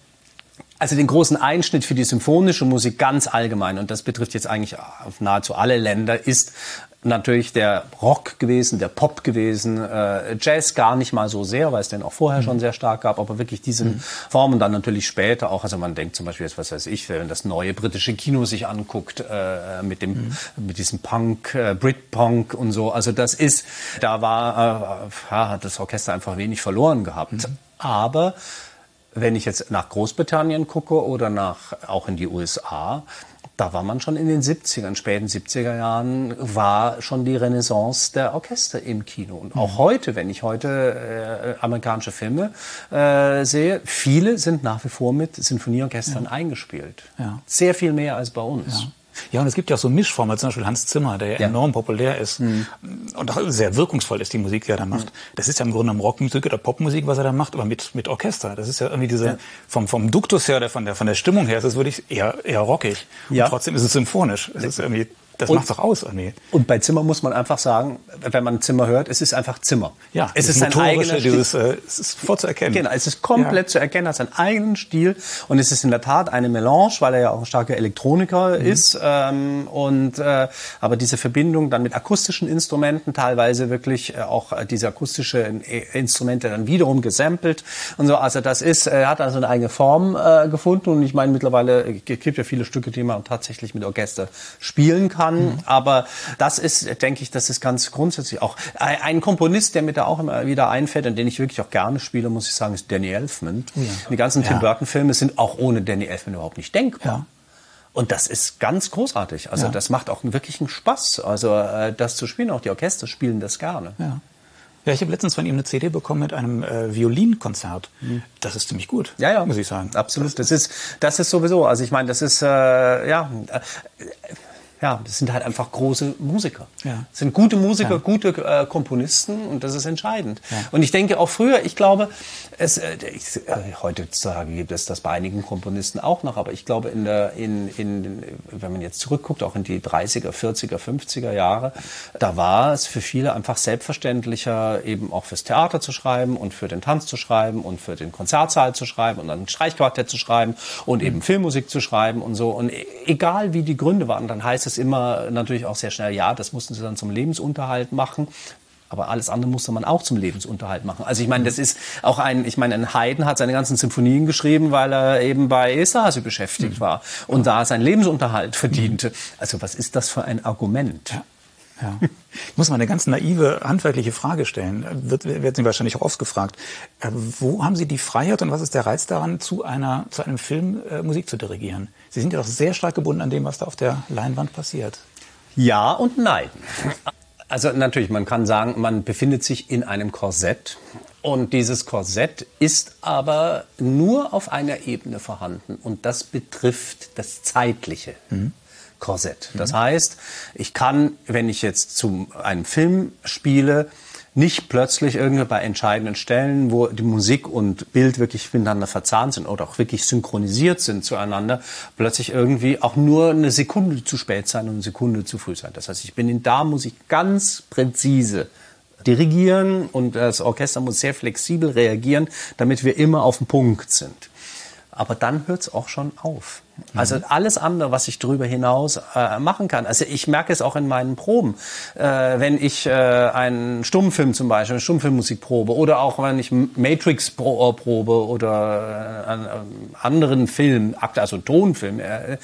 Also den großen Einschnitt für die symphonische Musik ganz allgemein, und das betrifft jetzt eigentlich auf nahezu alle Länder, ist natürlich der Rock gewesen, der Pop gewesen, äh, Jazz gar nicht mal so sehr, weil es den auch vorher mhm. schon sehr stark gab, aber wirklich diese mhm. Formen dann natürlich später auch, also man denkt zum Beispiel jetzt, was weiß ich, wenn das neue britische Kino sich anguckt, äh, mit dem, mhm. mit diesem Punk, äh, Britpunk und so, also das ist, da war, äh, ja, hat das Orchester einfach wenig verloren gehabt, mhm. aber wenn ich jetzt nach Großbritannien gucke oder nach, auch in die U S A, da war man schon in den siebzigern, späten siebziger Jahren, war schon die Renaissance der Orchester im Kino. Und auch mhm. heute, wenn ich heute äh, amerikanische Filme äh, sehe, viele sind nach wie vor mit Sinfonieorchestern ja. eingespielt. Ja. Sehr viel mehr als bei uns. Ja. Ja, und es gibt ja auch so Mischformen, zum Beispiel Hans Zimmer, der ja, ja. enorm populär ist mhm. und auch sehr wirkungsvoll ist, die Musik, die er da macht. Mhm. Das ist ja im Grunde genommen Rockmusik oder Popmusik, was er da macht, aber mit, mit Orchester. Das ist ja irgendwie diese, ja. vom, vom Duktus her oder von der, von der Stimmung her, ist es wirklich eher, eher rockig. Ja. Und trotzdem ist es symphonisch. Es ist irgendwie, das macht's doch aus, irgendwie. Und bei Zimmer muss man einfach sagen, wenn man Zimmer hört, es ist einfach Zimmer. Ja, es ist ein eigener Stil. Dieses, äh, es ist vorzuerkennen. Genau, es ist komplett ja. zu erkennen, hat seinen eigenen Stil, und es ist in der Tat eine Melange, weil er ja auch ein starker Elektroniker mhm. ist, ähm, und äh, aber diese Verbindung dann mit akustischen Instrumenten, teilweise wirklich äh, auch äh, diese akustischen äh, Instrumente dann wiederum gesampelt und so, also das ist, er äh, hat also eine eigene Form äh, gefunden, und ich meine, mittlerweile äh, gibt ja viele Stücke, die man tatsächlich mit Orchester spielen kann. kann. Mhm. Aber das ist, denke ich, das ist ganz grundsätzlich auch ein Komponist, der mir da auch immer wieder einfällt und den ich wirklich auch gerne spiele, muss ich sagen, ist Danny Elfman. Ja. Die ganzen Tim ja. Burton-Filme sind auch ohne Danny Elfman überhaupt nicht denkbar. Ja. Und das ist ganz großartig. Also ja. das macht auch wirklich einen Spaß, also äh, das zu spielen. Auch die Orchester spielen das gerne. Ja. Ja, ich habe letztens von ihm eine C D bekommen mit einem äh, Violinkonzert. Mhm. Das ist ziemlich gut, ja, ja, muss ich sagen. Absolut. Das ist, das ist sowieso. Also ich meine, das ist äh, ja. Äh, Ja, das sind halt einfach große Musiker. Ja. Das sind gute Musiker, ja. gute äh, Komponisten und das ist entscheidend. Ja. Und ich denke auch früher, ich glaube, es, äh, ich, äh, heutzutage gibt es das bei einigen Komponisten auch noch, aber ich glaube, in der, in, in, wenn man jetzt zurückguckt, auch in die dreißiger, vierziger, fünfziger Jahre, da war es für viele einfach selbstverständlicher, eben auch fürs Theater zu schreiben und für den Tanz zu schreiben und für den Konzertsaal zu schreiben und dann ein Streichquartett zu schreiben und eben mhm. Filmmusik zu schreiben und so. Und egal wie die Gründe waren, dann heißt es immer natürlich auch sehr schnell, ja, das mussten sie dann zum Lebensunterhalt machen. Aber alles andere musste man auch zum Lebensunterhalt machen. Also ich meine, das ist auch ein, ich meine, ein Haydn hat seine ganzen Symphonien geschrieben, weil er eben bei Esterhazy beschäftigt mhm. war und da seinen Lebensunterhalt verdiente. Also was ist das für ein Argument? Ja. Ja. Ich muss mal eine ganz naive handwerkliche Frage stellen. Wird, wird Sie wahrscheinlich auch oft gefragt. Äh, wo haben Sie die Freiheit und was ist der Reiz daran, zu einer, zu einem Film äh, Musik zu dirigieren? Sie sind ja doch sehr stark gebunden an dem, was da auf der Leinwand passiert. Ja und nein. Also natürlich, man kann sagen, man befindet sich in einem Korsett. Und dieses Korsett ist aber nur auf einer Ebene vorhanden. Und das betrifft das Zeitliche. Mhm. Korsett. Das heißt, ich kann, wenn ich jetzt zu einem Film spiele, nicht plötzlich irgendwie bei entscheidenden Stellen, wo die Musik und Bild wirklich miteinander verzahnt sind oder auch wirklich synchronisiert sind zueinander, plötzlich irgendwie auch nur eine Sekunde zu spät sein und eine Sekunde zu früh sein. Das heißt, ich bin in da, muss ich ganz präzise dirigieren und das Orchester muss sehr flexibel reagieren, damit wir immer auf dem Punkt sind. Aber dann hört es auch schon auf. Also alles andere, was ich darüber hinaus äh, machen kann. Also ich merke es auch in meinen Proben. Äh, wenn ich äh, einen Stummfilm zum Beispiel, eine Stummfilmmusik probe oder auch wenn ich Matrix pro, äh, probe oder äh, einen äh, anderen Film, also Tonfilm. Äh,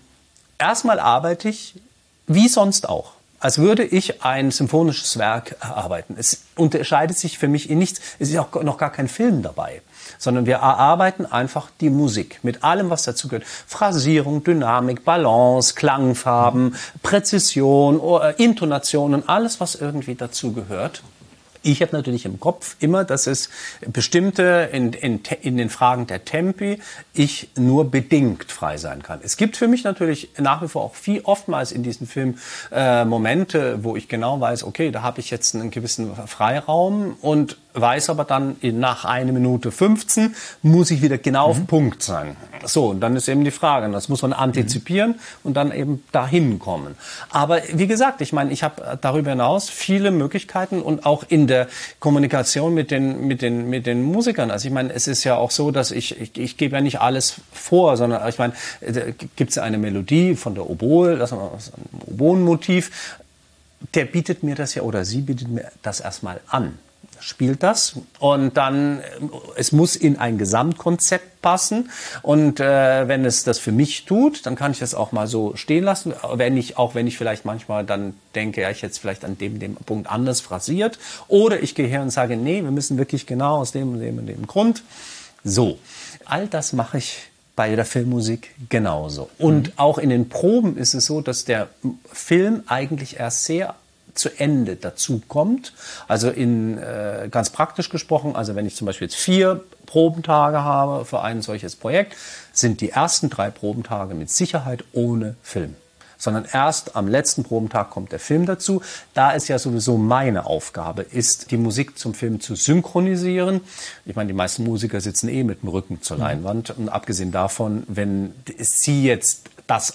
erstmal arbeite ich wie sonst auch, als würde ich ein symphonisches Werk erarbeiten. Es unterscheidet sich für mich in nichts. Es ist auch noch gar kein Film dabei, sondern wir erarbeiten einfach die Musik mit allem, was dazu gehört. Phrasierung, Dynamik, Balance, Klangfarben, Präzision, Intonation und alles, was irgendwie dazu gehört. Ich habe natürlich im Kopf immer, dass es bestimmte, in, in, in den Fragen der Tempi, ich nur bedingt frei sein kann. Es gibt für mich natürlich nach wie vor auch viel, oftmals in diesem Film äh, Momente, wo ich genau weiß, okay, da habe ich jetzt einen gewissen Freiraum und weiß aber dann, nach einer Minute fünfzehn muss ich wieder genau mhm. auf den Punkt sein. So, und dann ist eben die Frage, das muss man antizipieren mhm. und dann eben dahin kommen. Aber wie gesagt, ich meine, ich habe darüber hinaus viele Möglichkeiten und auch in der Kommunikation mit den, mit den, mit den Musikern. Also ich meine, es ist ja auch so, dass ich, ich, ich gebe ja nicht alles vor, sondern ich meine, gibt es eine Melodie von der Oboe, das ist ein Oboenmotiv, der bietet mir das ja, oder sie bietet mir das erstmal an. Spielt das und dann, es muss in ein Gesamtkonzept passen und äh, wenn es das für mich tut, dann kann ich das auch mal so stehen lassen, wenn ich, auch wenn ich vielleicht manchmal dann denke, ja, ich hätte es vielleicht an dem, dem Punkt anders phrasiert oder ich gehe her und sage, nee, wir müssen wirklich genau aus dem und dem und dem Grund. So, all das mache ich bei der Filmmusik genauso. Und mhm. auch in den Proben ist es so, dass der Film eigentlich erst sehr zu Ende dazu kommt. Also in äh, ganz praktisch gesprochen, also wenn ich zum Beispiel jetzt vier Probentage habe für ein solches Projekt, sind die ersten drei Probentage mit Sicherheit ohne Film. Sondern erst am letzten Probentag kommt der Film dazu. Da es ja sowieso meine Aufgabe ist, die Musik zum Film zu synchronisieren. Ich meine, die meisten Musiker sitzen eh mit dem Rücken zur Leinwand. Und abgesehen davon, wenn Sie jetzt das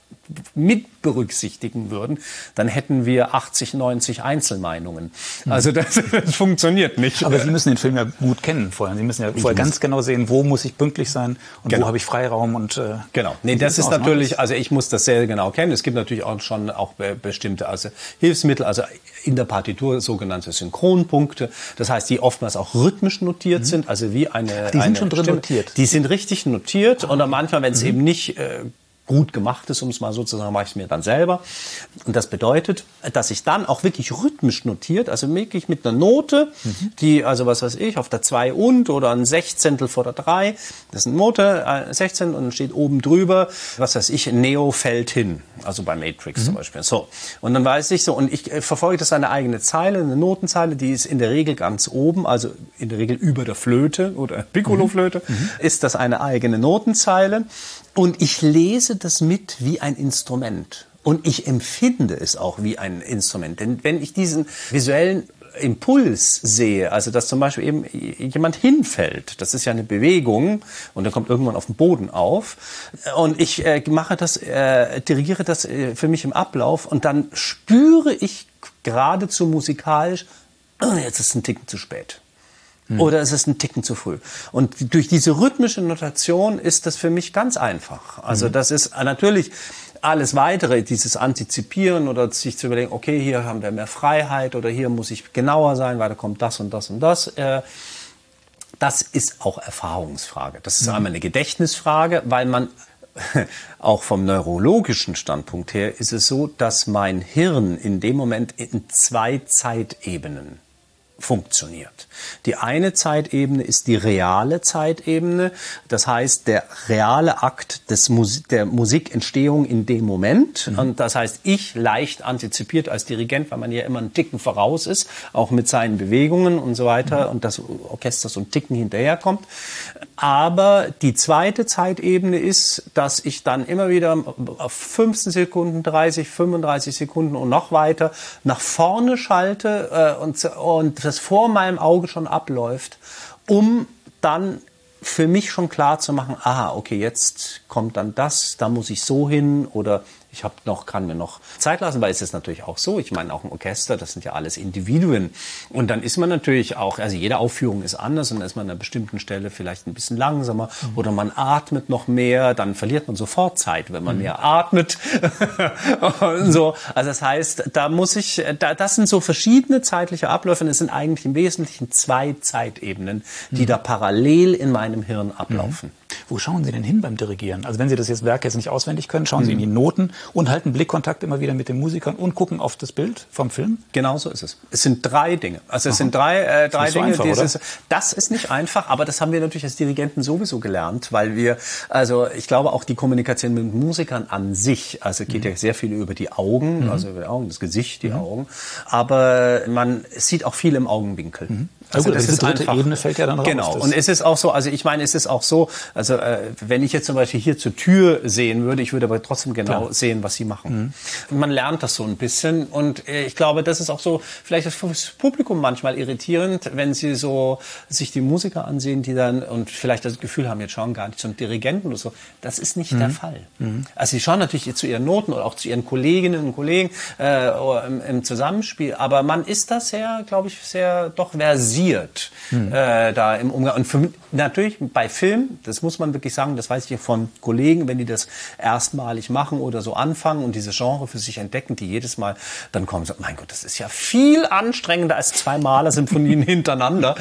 mit berücksichtigen würden, dann hätten wir achtzig, neunzig Einzelmeinungen. Also das, das funktioniert nicht. Aber Sie müssen den Film ja gut kennen vorher. Sie müssen ja vorher muss ganz genau sehen, wo muss ich pünktlich sein und genau. wo habe ich Freiraum und äh, genau. Nee, das ist natürlich, also ich muss das sehr genau kennen. Es gibt natürlich auch schon auch bestimmte also Hilfsmittel, also in der Partitur sogenannte Synchronpunkte. Das heißt, die oftmals auch rhythmisch notiert mhm. sind, also wie eine. Die sind eine schon drin Stimme. notiert. Die sind richtig notiert ah. und manchmal, wenn es mhm. eben nicht äh, gut gemacht ist, um es mal so zu sagen, mache ich es mir dann selber. Und das bedeutet, dass ich dann auch wirklich rhythmisch notiert, also wirklich mit einer Note, mhm. die, also was weiß ich, auf der zwei und oder ein Sechzehntel vor der drei, das ist eine Note, ein Sechzehntel und dann steht oben drüber, was weiß ich, Neo fällt hin, also bei Matrix mhm. zum Beispiel. So. Und dann weiß ich so, und ich verfolge das eine eigene Zeile, eine Notenzeile, die ist in der Regel ganz oben, also in der Regel über der Flöte oder Piccolo-Flöte, mhm. ist das eine eigene Notenzeile. Und ich lese das mit wie ein Instrument. Und ich empfinde es auch wie ein Instrument. Denn wenn ich diesen visuellen Impuls sehe, also dass zum Beispiel eben jemand hinfällt, das ist ja eine Bewegung und der kommt irgendwann auf den Boden auf und ich äh, mache das, äh, dirigiere das äh, für mich im Ablauf und dann spüre ich geradezu musikalisch, oh, jetzt ist ein Ticken zu spät. Oder ist es ein Ticken zu früh? Und durch diese rhythmische Notation ist das für mich ganz einfach. Also das ist natürlich alles Weitere, dieses Antizipieren oder sich zu überlegen, okay, hier haben wir mehr Freiheit oder hier muss ich genauer sein, weil da kommt das und das und das. Das ist auch Erfahrungsfrage. Das ist einmal eine Gedächtnisfrage, weil man auch vom neurologischen Standpunkt her ist es so, dass mein Hirn in dem Moment in zwei Zeitebenen funktioniert. Die eine Zeitebene ist die reale Zeitebene, das heißt der reale Akt des Musik, der Musikentstehung in dem Moment. Mhm. Und das heißt, ich leicht antizipiert als Dirigent, weil man ja immer einen Ticken voraus ist, auch mit seinen Bewegungen und so weiter, mhm. und das Orchester so einen Ticken hinterherkommt. Aber die zweite Zeitebene ist, dass ich dann immer wieder auf fünfzehn Sekunden, dreißig, fünfunddreißig Sekunden und noch weiter nach vorne schalte äh, und, und das vor meinem Auge schon abläuft, um dann für mich schon klar zu machen, aha, okay, jetzt kommt dann das, da muss ich so hin oder ich hab noch, kann mir noch Zeit lassen, weil es ist natürlich auch so, ich meine auch ein Orchester, das sind ja alles Individuen und dann ist man natürlich auch, also jede Aufführung ist anders und dann ist man an einer bestimmten Stelle vielleicht ein bisschen langsamer mhm. oder man atmet noch mehr, dann verliert man sofort Zeit, wenn man mhm. mehr atmet und so. Also das heißt, da muss ich, da, das sind so verschiedene zeitliche Abläufe und es sind eigentlich im Wesentlichen zwei Zeitebenen, die mhm. da parallel in meinem Hirn ablaufen. Mhm. Wo schauen Sie denn hin beim Dirigieren? Also wenn Sie das jetzt Werk jetzt nicht auswendig können, schauen Sie in die Noten und halten Blickkontakt immer wieder mit den Musikern und gucken auf das Bild vom Film? Genau so ist es. Es sind drei Dinge. Also es Aha. sind drei, äh, drei ist so Dinge. Einfach, dieses, das ist nicht einfach, aber das haben wir natürlich als Dirigenten sowieso gelernt, weil wir, also ich glaube auch die Kommunikation mit Musikern an sich, also es geht mhm. ja sehr viel über die Augen, mhm. also über die Augen, das Gesicht, die mhm. Augen, aber man sieht auch viel im Augenwinkel. Mhm. Also gut, diese dritte einfach, Ebene fällt ja dann raus. Genau. Und es ist auch so, also ich meine, es ist auch so, also äh, wenn ich jetzt zum Beispiel hier zur Tür sehen würde, ich würde aber trotzdem genau Klar. sehen, was sie machen. Mhm. Man lernt das so ein bisschen und äh, ich glaube, das ist auch so, vielleicht ist fürs Publikum manchmal irritierend, wenn sie so sich die Musiker ansehen, die dann und vielleicht das Gefühl haben, jetzt schauen gar nicht zum Dirigenten oder so. Das ist nicht mhm. der Fall. Mhm. Also sie schauen natürlich zu ihren Noten oder auch zu ihren Kolleginnen und Kollegen äh, im, im Zusammenspiel, aber man ist da sehr, glaube ich, sehr doch versiert. Hm. Äh, da im Umgang. Und für, natürlich bei Film, das muss man wirklich sagen, das weiß ich von Kollegen, wenn die das erstmalig machen oder so anfangen und diese Genre für sich entdecken, die jedes Mal dann kommen so, mein Gott, das ist ja viel anstrengender als zwei Maler-Symphonien hintereinander.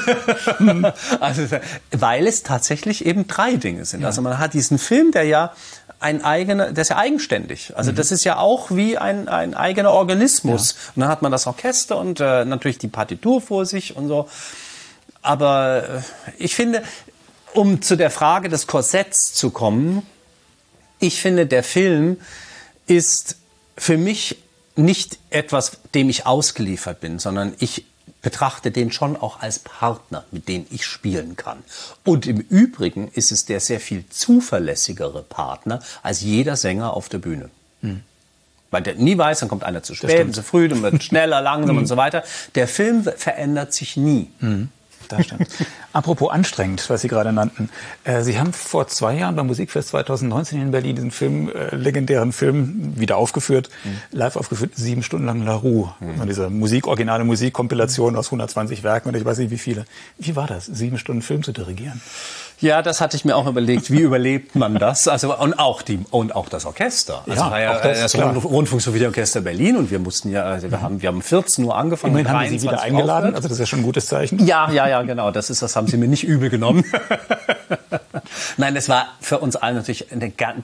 Also, weil es tatsächlich eben drei Dinge sind. Ja. Also man hat diesen Film, der ja ein eigener, der ist ja eigenständig. Also mhm. das ist ja auch wie ein, ein eigener Organismus. Ja. Und dann hat man das Orchester und äh, natürlich die Partitur vor sich und so. Aber äh, ich finde, um zu der Frage des Korsetts zu kommen, ich finde, der Film ist für mich nicht etwas, dem ich ausgeliefert bin, sondern ich betrachte den schon auch als Partner, mit dem ich spielen kann. Und im Übrigen ist es der sehr viel zuverlässigere Partner als jeder Sänger auf der Bühne. Hm. Weil der nie weiß, dann kommt einer zu spät, zu früh, dann wird schneller, langsam und so weiter. Der Film verändert sich nie. Hm. Das stimmt. Apropos anstrengend, was Sie gerade nannten. Äh, Sie haben vor zwei Jahren beim Musikfest zwanzig neunzehn in Berlin diesen Film, äh, legendären Film, wieder aufgeführt, mhm. live aufgeführt, sieben Stunden lang La Roue. Mhm. Und diese Musik, originale Musikkompilation mhm. aus hundertzwanzig Werken und ich weiß nicht wie viele. Wie war das, sieben Stunden Film zu dirigieren? Ja, das hatte ich mir auch überlegt. Wie überlebt man das? Also und auch die und auch das Orchester. Also ja, war ja auch das, das Rund, Rundfunksophieorchester Berlin und wir mussten ja, also wir haben wir haben vierzehn Uhr angefangen. Immerhin haben Sie wieder eingeladen. Aufhört. Also das ist ja schon ein gutes Zeichen. Ja, ja, ja, genau. Das ist, das haben Sie mir nicht übel genommen. Nein, das war für uns alle natürlich eine ganz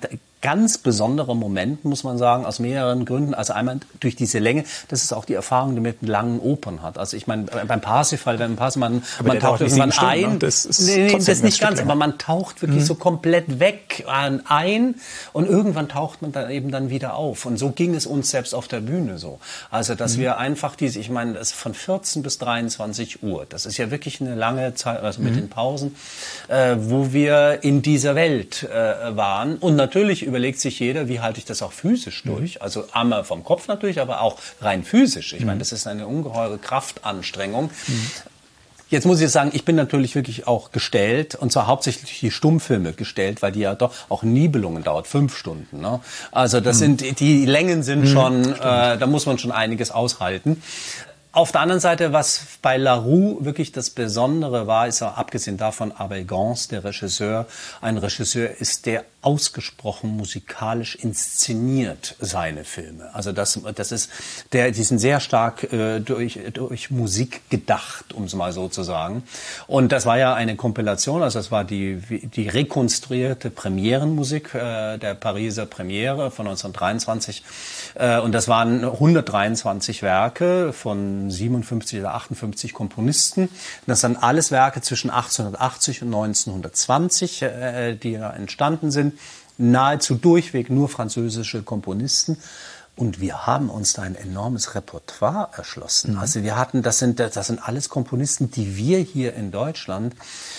ganz besonderer Moment, muss man sagen, aus mehreren Gründen. Also einmal durch diese Länge, das ist auch die Erfahrung, die man mit langen Opern hat. Also ich meine, beim Parsifal, beim Parsifal, man, man taucht irgendwann Stunden, ein. Ne? Das ist, nee, nee, das nicht ganz, aber man taucht wirklich mhm. so komplett weg ein und irgendwann taucht man dann eben dann wieder auf. Und so ging es uns selbst auf der Bühne so. Also, dass mhm. wir einfach diese, ich meine, das ist von vierzehn bis dreiundzwanzig Uhr. Das ist ja wirklich eine lange Zeit, also mit mhm. den Pausen, äh, wo wir in dieser Welt äh, waren. Und natürlich überlegt sich jeder, wie halte ich das auch physisch durch? Mhm. Also einmal vom Kopf natürlich, aber auch rein physisch. Ich mhm. meine, das ist eine ungeheure Kraftanstrengung. Mhm. Jetzt muss ich sagen, ich bin natürlich wirklich auch gestellt, und zwar hauptsächlich die Stummfilme gestellt, weil die ja doch auch Nibelungen dauert, fünf Stunden. Ne? Also das mhm. sind, die Längen sind mhm, schon, äh, da muss man schon einiges aushalten. Auf der anderen Seite, was bei La Roue wirklich das Besondere war, ist auch abgesehen davon, Abel Gance, der Regisseur, ein Regisseur ist, der ausgesprochen musikalisch inszeniert seine Filme. Also das, das ist, der, die sind sehr stark äh, durch, durch Musik gedacht, um es mal so zu sagen. Und das war ja eine Kompilation, also das war die, die rekonstruierte Premierenmusik äh, der Pariser Premiere von neunzehnhundertdreiundzwanzig. Äh, und das waren hundertdreiundzwanzig Werke von siebenundfünfzig oder achtundfünfzig Komponisten. Das sind alles Werke zwischen achtzehnhundertachtzig und neunzehnhundertzwanzig, äh, die da entstanden sind. Nahezu durchweg nur französische Komponisten. Und wir haben uns da ein enormes Repertoire erschlossen. Mhm. Also wir hatten, das sind, das sind alles Komponisten, die wir hier in Deutschland,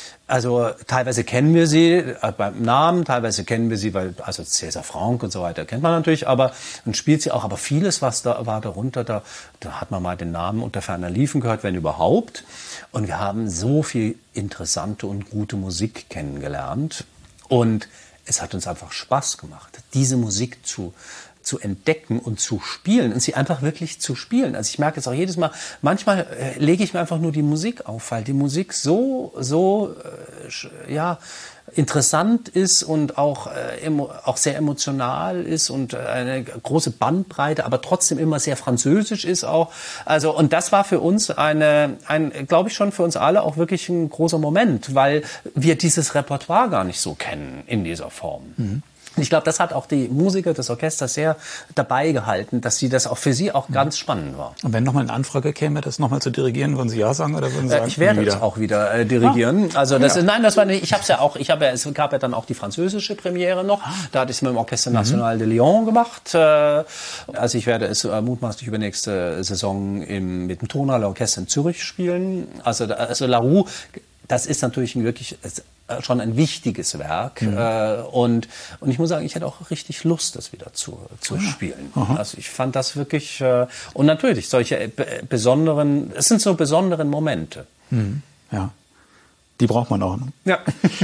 also teilweise kennen wir sie äh, beim Namen, teilweise kennen wir sie, weil, also César Franck und so weiter kennt man natürlich, aber und spielt sie auch, aber vieles, was da war darunter, da, da hat man mal den Namen unter ferner Liefen gehört, wenn überhaupt. Und wir haben so viel interessante und gute Musik kennengelernt. Und es hat uns einfach Spaß gemacht, diese Musik zu zu entdecken und zu spielen und sie einfach wirklich zu spielen. Also ich merke es auch jedes Mal, manchmal äh, lege ich mir einfach nur die Musik auf, weil die Musik so, so, äh, ja, interessant ist und auch, äh, emo, auch sehr emotional ist und äh, eine große Bandbreite, aber trotzdem immer sehr französisch ist auch. Also, und das war für uns eine, ein, glaube ich schon für uns alle auch wirklich ein großer Moment, weil wir dieses Repertoire gar nicht so kennen in dieser Form. Mhm. Ich glaube, das hat auch die Musiker des Orchesters sehr dabei gehalten, dass sie das auch für sie auch ganz spannend war. Und wenn nochmal eine Anfrage käme, das nochmal zu dirigieren, würden Sie ja sagen oder würden Sie sagen, äh, ich werde es auch wieder äh, dirigieren. Ah. Also das ja. ist, nein, das war nicht. Ich habe es ja auch. Ich habe ja, es gab ja dann auch die französische Premiere noch. Da hatte ich es mit dem Orchester National mhm. de Lyon gemacht. Äh, also ich werde es äh, mutmaßlich übernächste Saison im, mit dem Tonhalle Orchester in Zürich spielen. Also, also La Roue, das ist natürlich ein wirklich schon ein wichtiges Werk. Mhm. Äh, und, und ich muss sagen, ich hätte auch richtig Lust, das wieder zu, zu ja. spielen. Aha. Also ich fand das wirklich, äh, und natürlich solche be besonderen, es sind so besondere Momente. Mhm. Ja, die braucht man auch. Ne? Ja.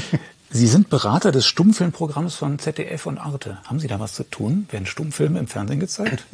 Sie sind Berater des Stummfilmprogramms von Z D F und Arte. Haben Sie da was zu tun? Werden Stummfilme im Fernsehen gezeigt?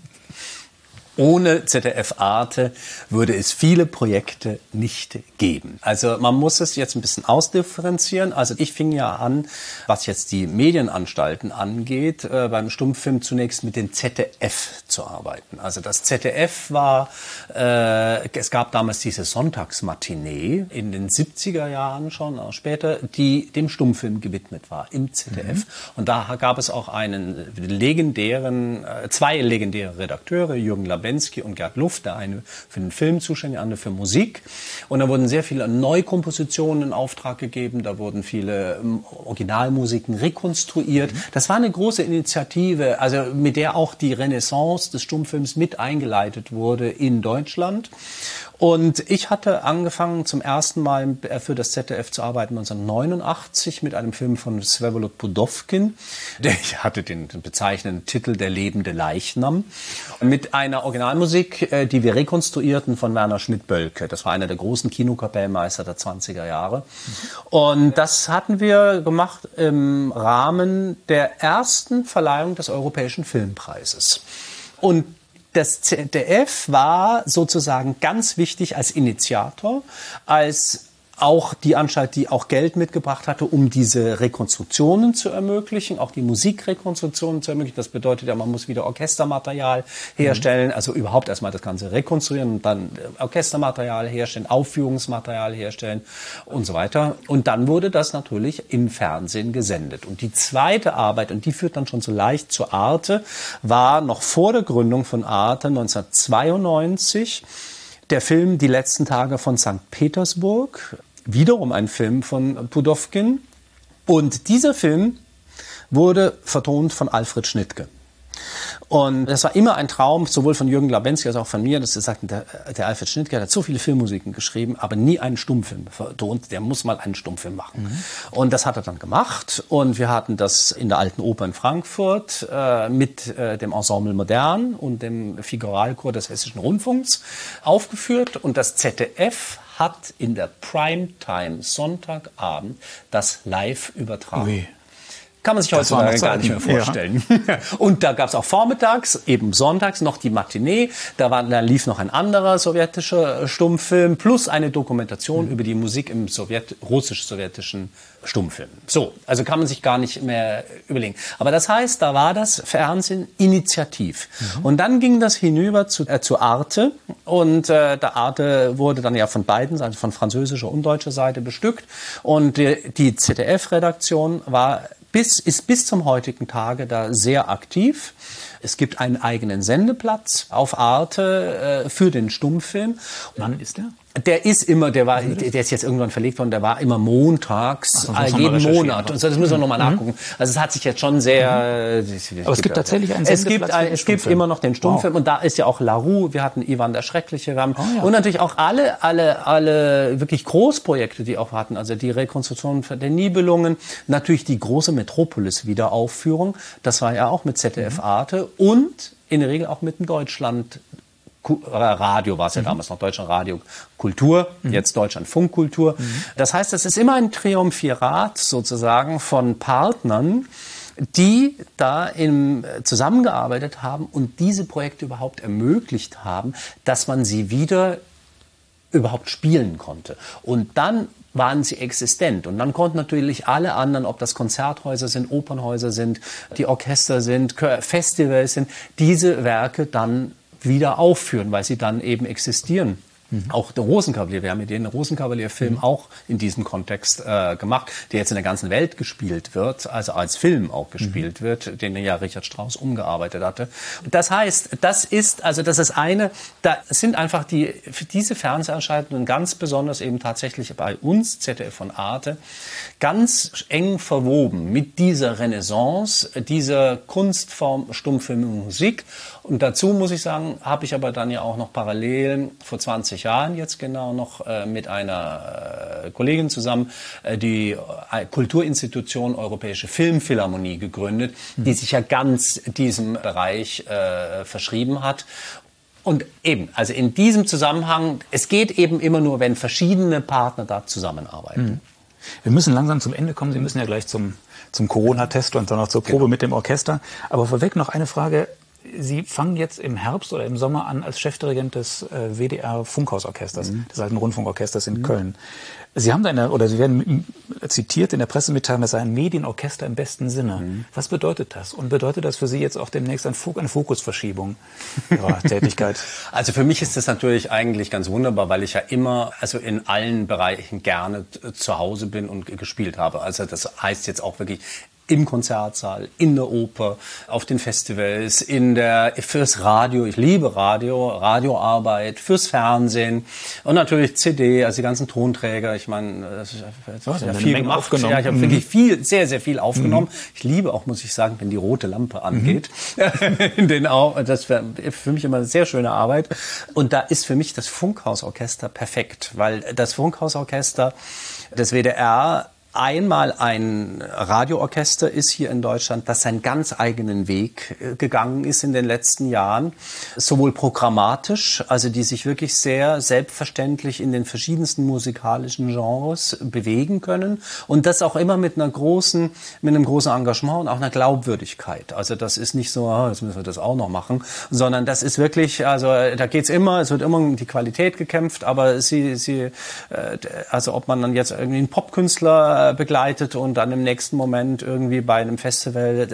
Ohne Z D F Arte würde es viele Projekte nicht geben. Also man muss es jetzt ein bisschen ausdifferenzieren. Also ich fing ja an, was jetzt die Medienanstalten angeht, äh, beim Stummfilm zunächst mit dem Z D F zu arbeiten. Also das Z D F war, äh, es gab damals diese Sonntagsmatinee in den siebziger Jahren schon, auch später, die dem Stummfilm gewidmet war im Z D F. Mhm. Und da gab es auch einen legendären, äh, zwei legendäre Redakteure, Jürgen Labensky und Gerd Luft, der eine für den Film zuständig, der andere für Musik. Und da wurden sehr viele Neukompositionen in Auftrag gegeben, da wurden viele ähm, Originalmusiken rekonstruiert. Das war eine große Initiative, also mit der auch die Renaissance des Stummfilms mit eingeleitet wurde in Deutschland. Und ich hatte angefangen zum ersten Mal für das Z D F zu arbeiten neunzehnhundertneunundachtzig mit einem Film von Vsevolod Pudovkin. Der hatte den bezeichnenden Titel Der lebende Leichnam. Mit einer Originalmusik, die wir rekonstruierten von Werner Schmidt-Bölke. Das war einer der großen Kinokapellmeister der zwanziger Jahre. Und das hatten wir gemacht im Rahmen der ersten Verleihung des Europäischen Filmpreises. Und das Z D F war sozusagen ganz wichtig als Initiator, als auch die Anstalt, die auch Geld mitgebracht hatte, um diese Rekonstruktionen zu ermöglichen, auch die Musikrekonstruktionen zu ermöglichen. Das bedeutet ja, man muss wieder Orchestermaterial herstellen, also überhaupt erstmal das Ganze rekonstruieren und dann Orchestermaterial herstellen, Aufführungsmaterial herstellen und so weiter. Und dann wurde das natürlich im Fernsehen gesendet. Und die zweite Arbeit, und die führt dann schon so leicht zur Arte, war noch vor der Gründung von Arte neunzehnhundertzweiundneunzig der Film Die letzten Tage von Sankt Petersburg, wiederum ein Film von Pudowkin. Und dieser Film wurde vertont von Alfred Schnittke. Und das war immer ein Traum, sowohl von Jürgen Labenski als auch von mir, dass sie sagten, der, der Alfred Schnittke hat so viele Filmmusiken geschrieben, aber nie einen Stummfilm vertont. Der muss mal einen Stummfilm machen. Mhm. Und das hat er dann gemacht. Und wir hatten das in der Alten Oper in Frankfurt äh, mit äh, dem Ensemble Modern und dem Figuralchor des Hessischen Rundfunks aufgeführt. Und das Z D F hat in der Primetime Sonntagabend das live übertragen. Ui. Kann man sich heutzutage gar nicht mehr vorstellen. Ja. Und da gab es auch vormittags, eben sonntags, noch die Matinee. Da, war, da lief noch ein anderer sowjetischer Stummfilm plus eine Dokumentation mhm. über die Musik im Sowjet, russisch-sowjetischen Stummfilm. So, also kann man sich gar nicht mehr überlegen. Aber das heißt, da war das Fernsehen initiativ. Mhm. Und dann ging das hinüber zu, äh, zu Arte. Und äh, der Arte wurde dann ja von beiden, also von französischer und deutscher Seite bestückt. Und die, die Z D F-Redaktion war Bis, ist bis zum heutigen Tage da sehr aktiv. Es gibt einen eigenen Sendeplatz auf Arte äh, für den Stummfilm. Wann ist der? Der ist immer, der war, der ist jetzt irgendwann verlegt worden, der war immer montags, Ach, äh, jeden Monat. Und so, das müssen wir nochmal mhm. nachgucken. Also es hat sich jetzt schon sehr... Mhm. Aber es gibt tatsächlich einen Sendeplatz. Es gibt, ein, es gibt immer noch den Stummfilm. Wow. Und da ist ja auch Larue, wir hatten Ivan der Schreckliche, wir haben, oh, ja. und natürlich auch alle, alle, alle wirklich Großprojekte, die auch hatten. Also die Rekonstruktion der Nibelungen, natürlich die große Metropolis-Wiederaufführung. Das war ja auch mit Z D F Arte und in der Regel auch mit dem Deutschland Radio war es ja mhm. damals noch, Deutschland Radio Kultur, mhm. jetzt Deutschland Funkkultur. Mhm. Das heißt, es ist immer ein Triumphirat sozusagen von Partnern, die da im, zusammengearbeitet haben und diese Projekte überhaupt ermöglicht haben, dass man sie wieder überhaupt spielen konnte. Und dann waren sie existent. Und dann konnten natürlich alle anderen, ob das Konzerthäuser sind, Opernhäuser sind, die Orchester sind, Festivals sind, diese Werke dann wieder aufführen, weil sie dann eben existieren. Mhm. Auch der Rosenkavalier, wir haben ja den Rosenkavalier-Film mhm. auch in diesem Kontext äh, gemacht, der jetzt in der ganzen Welt gespielt wird, also als Film auch gespielt mhm. wird, den ja Richard Strauss umgearbeitet hatte. Das heißt, das ist, also das ist eine, da sind einfach die, für diese Fernsehanstaltungen ganz besonders eben tatsächlich bei uns, Z D F und Arte, ganz eng verwoben mit dieser Renaissance, dieser Kunstform Stummfilm und Musik. Und dazu muss ich sagen, habe ich aber dann ja auch noch parallel vor zwanzig Jahren jetzt genau noch äh, mit einer äh, Kollegin zusammen äh, die äh, Kulturinstitution Europäische Filmphilharmonie gegründet, mhm. die sich ja ganz diesem Bereich äh, verschrieben hat. Und eben, also in diesem Zusammenhang, es geht eben immer nur, wenn verschiedene Partner da zusammenarbeiten. Mhm. Wir müssen langsam zum Ende kommen. Sie müssen ja gleich zum, zum Corona-Test und dann noch zur Probe genau. mit dem Orchester. Aber vorweg noch eine Frage. Sie fangen jetzt im Herbst oder im Sommer an als Chefdirigent des äh, W D R-Funkhausorchesters, mhm. des alten Rundfunkorchesters in mhm. Köln. Sie haben da in der, oder Sie werden zitiert in der Pressemitteilung, das sei ein Medienorchester im besten Sinne. Mhm. Was bedeutet das? Und bedeutet das für Sie jetzt auch demnächst eine Fokusverschiebung Ihrer Tätigkeit? Also für mich ist das natürlich eigentlich ganz wunderbar, weil ich ja immer, also in allen Bereichen gerne zu Hause bin und gespielt habe. Also das heißt jetzt auch wirklich im Konzertsaal, in der Oper, auf den Festivals, in der, fürs Radio, ich liebe Radio, Radioarbeit, fürs Fernsehen und natürlich C D, also die ganzen Tonträger, ich meine, das ist ja, ja viel Menge gemacht. Aufgenommen. Ja, ich habe mhm. wirklich viel, sehr, sehr viel aufgenommen. Mhm. Ich liebe auch, muss ich sagen, wenn die rote Lampe angeht. Mhm. in den Au- das wäre für mich immer eine sehr schöne Arbeit. Und da ist für mich das Funkhausorchester perfekt, weil das Funkhausorchester des W D R einmal ein Radioorchester ist hier in Deutschland, das seinen ganz eigenen Weg äh, gegangen ist in den letzten Jahren, sowohl programmatisch, also die sich wirklich sehr selbstverständlich in den verschiedensten musikalischen Genres bewegen können und das auch immer mit einer großen, mit einem großen Engagement und auch einer Glaubwürdigkeit. Also das ist nicht so, oh, jetzt müssen wir das auch noch machen, sondern das ist wirklich, also da geht's immer, es wird immer um die Qualität gekämpft, aber sie, sie, äh, also ob man dann jetzt irgendwie einen Popkünstler äh, begleitet und dann im nächsten Moment irgendwie bei einem Festival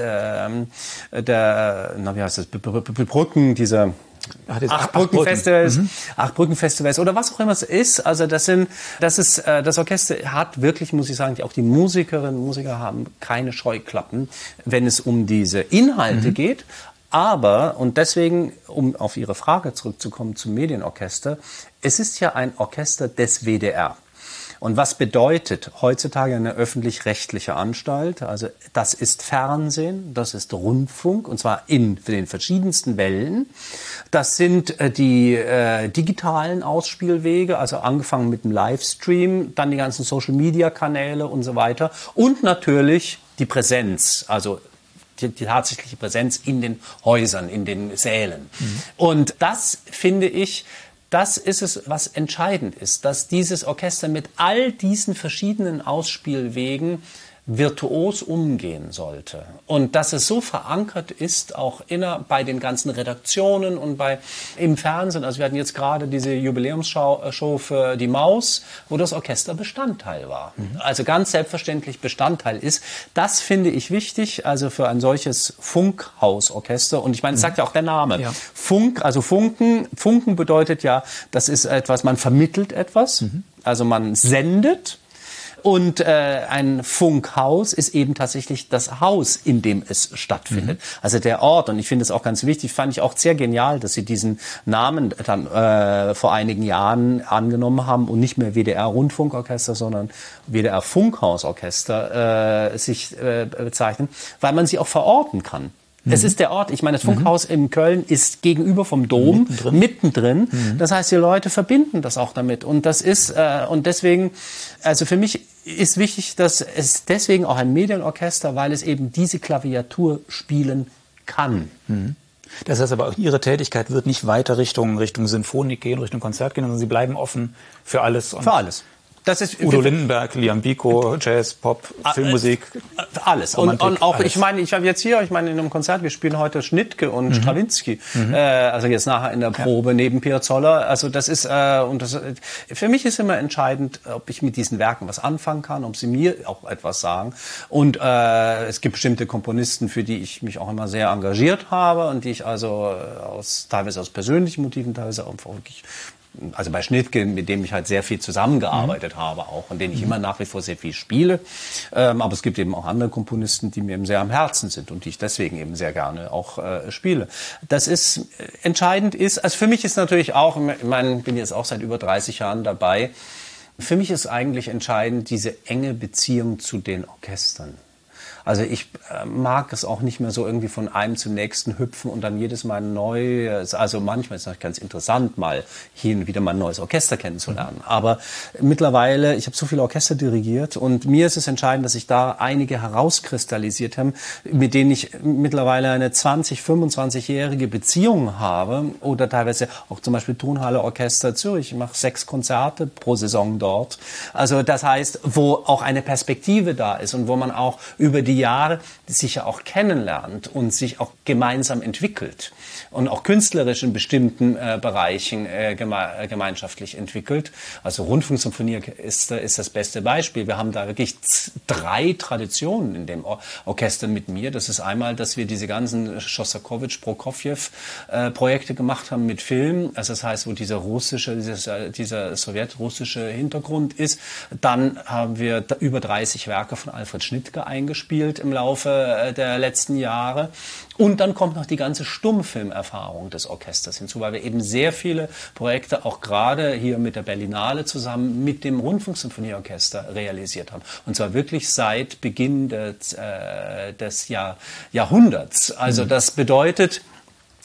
äh, der, na wie heißt das, Brücken, dieser Acht-Brücken-Festivals, mhm. Acht-Brücken-Festivals oder was auch immer es ist. Also das sind, das ist, äh, das Orchester hat wirklich, muss ich sagen, auch die Musikerinnen und Musiker haben keine Scheuklappen, wenn es um diese Inhalte mhm. geht. Aber, und deswegen, um auf Ihre Frage zurückzukommen zum Medienorchester, es ist ja ein Orchester des W D R. Und was bedeutet heutzutage eine öffentlich-rechtliche Anstalt? Also das ist Fernsehen, das ist Rundfunk, und zwar in den verschiedensten Wellen. Das sind äh, die äh, digitalen Ausspielwege, also angefangen mit dem Livestream, dann die ganzen Social-Media-Kanäle und so weiter. Und natürlich die Präsenz, also die, die tatsächliche Präsenz in den Häusern, in den Sälen. Mhm. Und das finde ich... Das ist es, was entscheidend ist, dass dieses Orchester mit all diesen verschiedenen Ausspielwegen virtuos umgehen sollte. Und dass es so verankert ist, auch inner, bei den ganzen Redaktionen und bei, im Fernsehen. Also wir hatten jetzt gerade diese Jubiläumsshow für die Maus, wo das Orchester Bestandteil war. Mhm. Also ganz selbstverständlich Bestandteil ist. Das finde ich wichtig, also für ein solches Funkhausorchester. Und ich meine, das sagt ja auch der Name. Ja. Funk, also Funken. Funken bedeutet ja, das ist etwas, man vermittelt etwas. Mhm. Also man sendet. Und äh, ein Funkhaus ist eben tatsächlich das Haus, in dem es stattfindet. Mhm. Also der Ort. Und ich finde es auch ganz wichtig, fand ich auch sehr genial, dass sie diesen Namen dann äh, vor einigen Jahren angenommen haben und nicht mehr W D R-Rundfunkorchester, sondern W D R-Funkhausorchester äh, sich äh, bezeichnen, weil man sie auch verorten kann. Mhm. Es ist der Ort. Ich meine, das Funkhaus mhm. in Köln ist gegenüber vom Dom, mittendrin. mittendrin. Mhm. Das heißt, die Leute verbinden das auch damit. Und das ist, äh, und deswegen, also für mich ist wichtig, dass es deswegen auch ein Medienorchester, weil es eben diese Klaviatur spielen kann. Mhm. Das heißt aber auch, Ihre Tätigkeit wird nicht weiter Richtung, Richtung Sinfonik gehen, Richtung Konzert gehen, sondern Sie bleiben offen für alles. Und für alles. Das ist Udo Lindenberg, Liam Biko, Jazz, Pop, Filmmusik. Alles. Und, und auch, alles. Ich meine, ich habe jetzt hier, ich meine, in einem Konzert, wir spielen heute Schnittke und mhm. Strawinsky. Mhm. Äh, also jetzt nachher in der Probe ja. neben Piazzolla. Also das ist, äh, und das, für mich ist immer entscheidend, ob ich mit diesen Werken was anfangen kann, ob sie mir auch etwas sagen. Und äh, es gibt bestimmte Komponisten, für die ich mich auch immer sehr engagiert habe und die ich also aus, teilweise aus persönlichen Motiven, teilweise auch wirklich, also bei Schnittke, mit dem ich halt sehr viel zusammengearbeitet mhm. habe auch und den ich mhm. immer nach wie vor sehr viel spiele. Ähm, aber es gibt eben auch andere Komponisten, die mir eben sehr am Herzen sind und die ich deswegen eben sehr gerne auch äh, spiele. Das ist, äh, entscheidend ist, also für mich ist natürlich auch, ich meine, ich bin jetzt auch seit über dreißig Jahren dabei, für mich ist eigentlich entscheidend diese enge Beziehung zu den Orchestern. Also ich äh, mag es auch nicht mehr so irgendwie von einem zum nächsten hüpfen und dann jedes Mal neu. Also manchmal ist es ganz interessant, mal hier und wieder mal ein neues Orchester kennenzulernen. Mhm. Aber mittlerweile, ich habe so viele Orchester dirigiert und mir ist es entscheidend, dass ich da einige herauskristallisiert habe, mit denen ich mittlerweile eine zwanzig-, fünfundzwanzigjährige Beziehung habe. Oder teilweise auch zum Beispiel Tonhalle Orchester Zürich. Ich mache sechs Konzerte pro Saison dort. Also das heißt, wo auch eine Perspektive da ist und wo man auch über die die Jahre sich ja auch kennenlernt und sich auch gemeinsam entwickelt und auch künstlerisch in bestimmten äh, Bereichen äh, geme äh, gemeinschaftlich entwickelt. Also Rundfunksymphonie ist, äh, ist das beste Beispiel. Wir haben da wirklich drei Traditionen in dem Or Orchester mit mir. Das ist einmal, dass wir diese ganzen Schostakowitsch, Prokofjew-Projekte äh, gemacht haben mit Film. Also das heißt, wo dieser russische, dieses, äh, dieser sowjetrussische Hintergrund ist. Dann haben wir über dreißig Werke von Alfred Schnittke eingespielt im Laufe der letzten Jahre. Und dann kommt noch die ganze Stummfilmerfahrung des Orchesters hinzu, weil wir eben sehr viele Projekte auch gerade hier mit der Berlinale zusammen mit dem Rundfunksymphonieorchester realisiert haben. Und zwar wirklich seit Beginn des, äh, des Jahr, Jahrhunderts. Also das bedeutet,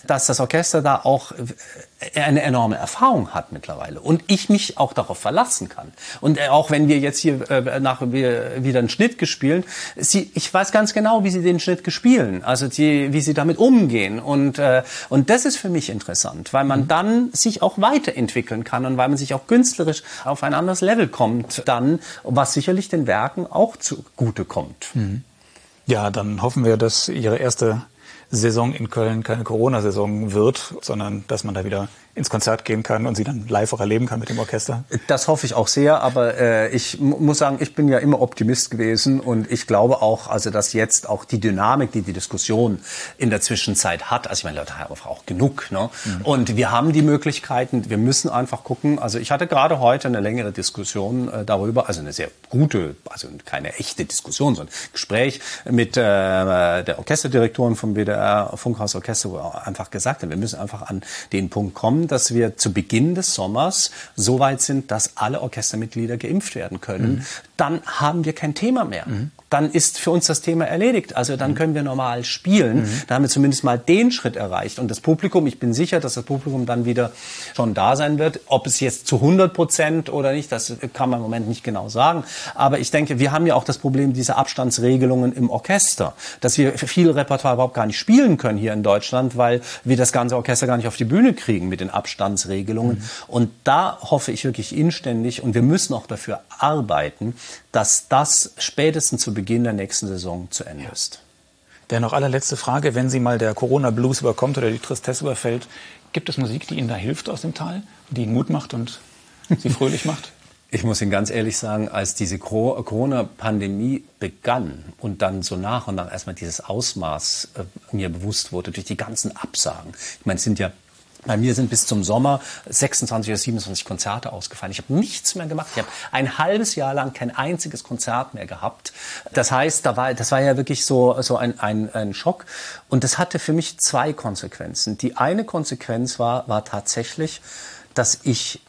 dass das Orchester da auch eine enorme Erfahrung hat mittlerweile und ich mich auch darauf verlassen kann. Und auch wenn wir jetzt hier äh, nach wir wieder einen Schnitt gespielt, sie, ich weiß ganz genau, wie sie den Schnitt gespielen, also die, wie sie damit umgehen und äh, und das ist für mich interessant, weil man dann sich auch weiterentwickeln kann und weil man sich auch künstlerisch auf ein anderes Level kommt, dann was sicherlich den Werken auch zugute kommt. Mhm. Ja, dann hoffen wir, dass Ihre erste Saison in Köln keine Corona-Saison wird, sondern dass man da wieder ins Konzert gehen kann und sie dann live auch erleben kann mit dem Orchester. Das hoffe ich auch sehr, aber äh, ich m- muss sagen, ich bin ja immer Optimist gewesen und ich glaube auch, also dass jetzt auch die Dynamik, die die Diskussion in der Zwischenzeit hat, also ich meine, Leute haben auch genug, ne? Mhm. Und wir haben die Möglichkeiten, wir müssen einfach gucken, also ich hatte gerade heute eine längere Diskussion äh, darüber, also eine sehr gute, also keine echte Diskussion, sondern ein Gespräch mit äh, der Orchesterdirektorin vom W D R Funkhaus Orchester, wo er einfach gesagt hat, wir müssen einfach an den Punkt kommen, dass wir zu Beginn des Sommers so weit sind, dass alle Orchestermitglieder geimpft werden können. Mhm. Dann haben wir kein Thema mehr. Mhm. Dann ist für uns das Thema erledigt. Also dann können wir normal spielen. Mhm. Da haben wir zumindest mal den Schritt erreicht. Und das Publikum, ich bin sicher, dass das Publikum dann wieder schon da sein wird. Ob es jetzt zu hundert Prozent oder nicht, das kann man im Moment nicht genau sagen. Aber ich denke, wir haben ja auch das Problem dieser Abstandsregelungen im Orchester, dass wir viel Repertoire überhaupt gar nicht spielen können hier in Deutschland, weil wir das ganze Orchester gar nicht auf die Bühne kriegen mit den Abstandsregelungen. Mhm. Und da hoffe ich wirklich inständig, und wir müssen auch dafür arbeiten, dass das spätestens zu Beginn der nächsten Saison zu Ende ist. Der noch allerletzte Frage, wenn Sie mal der Corona-Blues überkommt oder die Tristesse überfällt, gibt es Musik, die Ihnen da hilft aus dem Tal, die Ihnen Mut macht und Sie fröhlich macht? Ich muss Ihnen ganz ehrlich sagen, als diese Corona-Pandemie begann und dann so nach und nach erstmal dieses Ausmaß äh, mir bewusst wurde durch die ganzen Absagen. Ich meine, es sind ja Bei mir sind bis zum Sommer sechsundzwanzig oder siebenundzwanzig Konzerte ausgefallen. Ich habe nichts mehr gemacht. Ich habe ein halbes Jahr lang kein einziges Konzert mehr gehabt. Das heißt, da war, das war ja wirklich so, so ein, ein, ein Schock. Und das hatte für mich zwei Konsequenzen. Die eine Konsequenz war, war tatsächlich, dass ich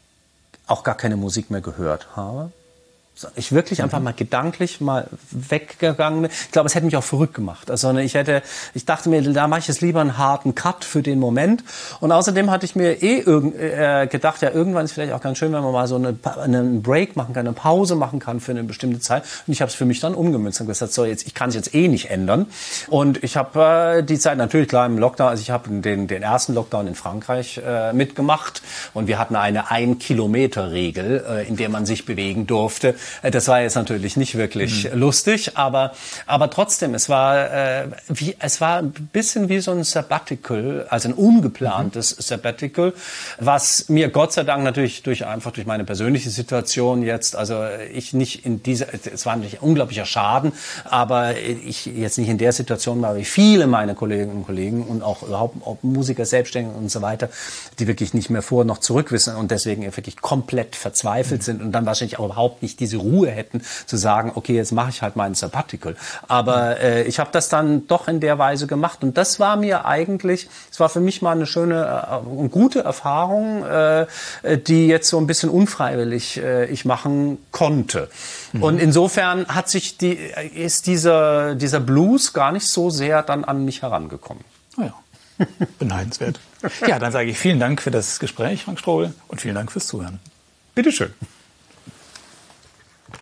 auch gar keine Musik mehr gehört habe. Ich wirklich einfach mal gedanklich mal weggegangen bin. Ich glaube, es hätte mich auch verrückt gemacht. Also ich hätte, ich dachte mir, da mache ich jetzt lieber einen harten Cut für den Moment. Und außerdem hatte ich mir eh irgend, äh, gedacht, ja, irgendwann ist vielleicht auch ganz schön, wenn man mal so eine, einen Break machen kann, eine Pause machen kann für eine bestimmte Zeit. Und ich habe es für mich dann umgemünzt und gesagt, so jetzt, ich kann es jetzt eh nicht ändern. Und ich habe äh, die Zeit natürlich klar im Lockdown, also ich habe den, den ersten Lockdown in Frankreich äh, mitgemacht und wir hatten eine Ein-Kilometer-Regel, äh, in der man sich bewegen durfte. Das war jetzt natürlich nicht wirklich mhm. lustig, aber aber trotzdem, es war äh, wie es war ein bisschen wie so ein Sabbatical, also ein ungeplantes mhm. Sabbatical, was mir Gott sei Dank natürlich durch einfach durch meine persönliche Situation jetzt, also ich nicht in dieser, es war natürlich ein unglaublicher Schaden, aber ich jetzt nicht in der Situation war wie viele meiner Kolleginnen und Kollegen und auch überhaupt auch Musiker, Selbstständige und so weiter, die wirklich nicht mehr vor noch zurück wissen und deswegen wirklich komplett verzweifelt mhm. sind und dann wahrscheinlich auch überhaupt nicht diese Ruhe hätten, zu sagen, okay, jetzt mache ich halt mal ein Sabbatical. Aber äh, ich habe das dann doch in der Weise gemacht und das war mir eigentlich, es war für mich mal eine schöne und äh, gute Erfahrung, äh, die jetzt so ein bisschen unfreiwillig äh, ich machen konnte. Mhm. Und insofern hat sich die, ist dieser, dieser Blues gar nicht so sehr dann an mich herangekommen. Oh ja, beneidenswert. Ja, dann sage ich vielen Dank für das Gespräch, Frank Strobel, und vielen Dank fürs Zuhören. Bitteschön.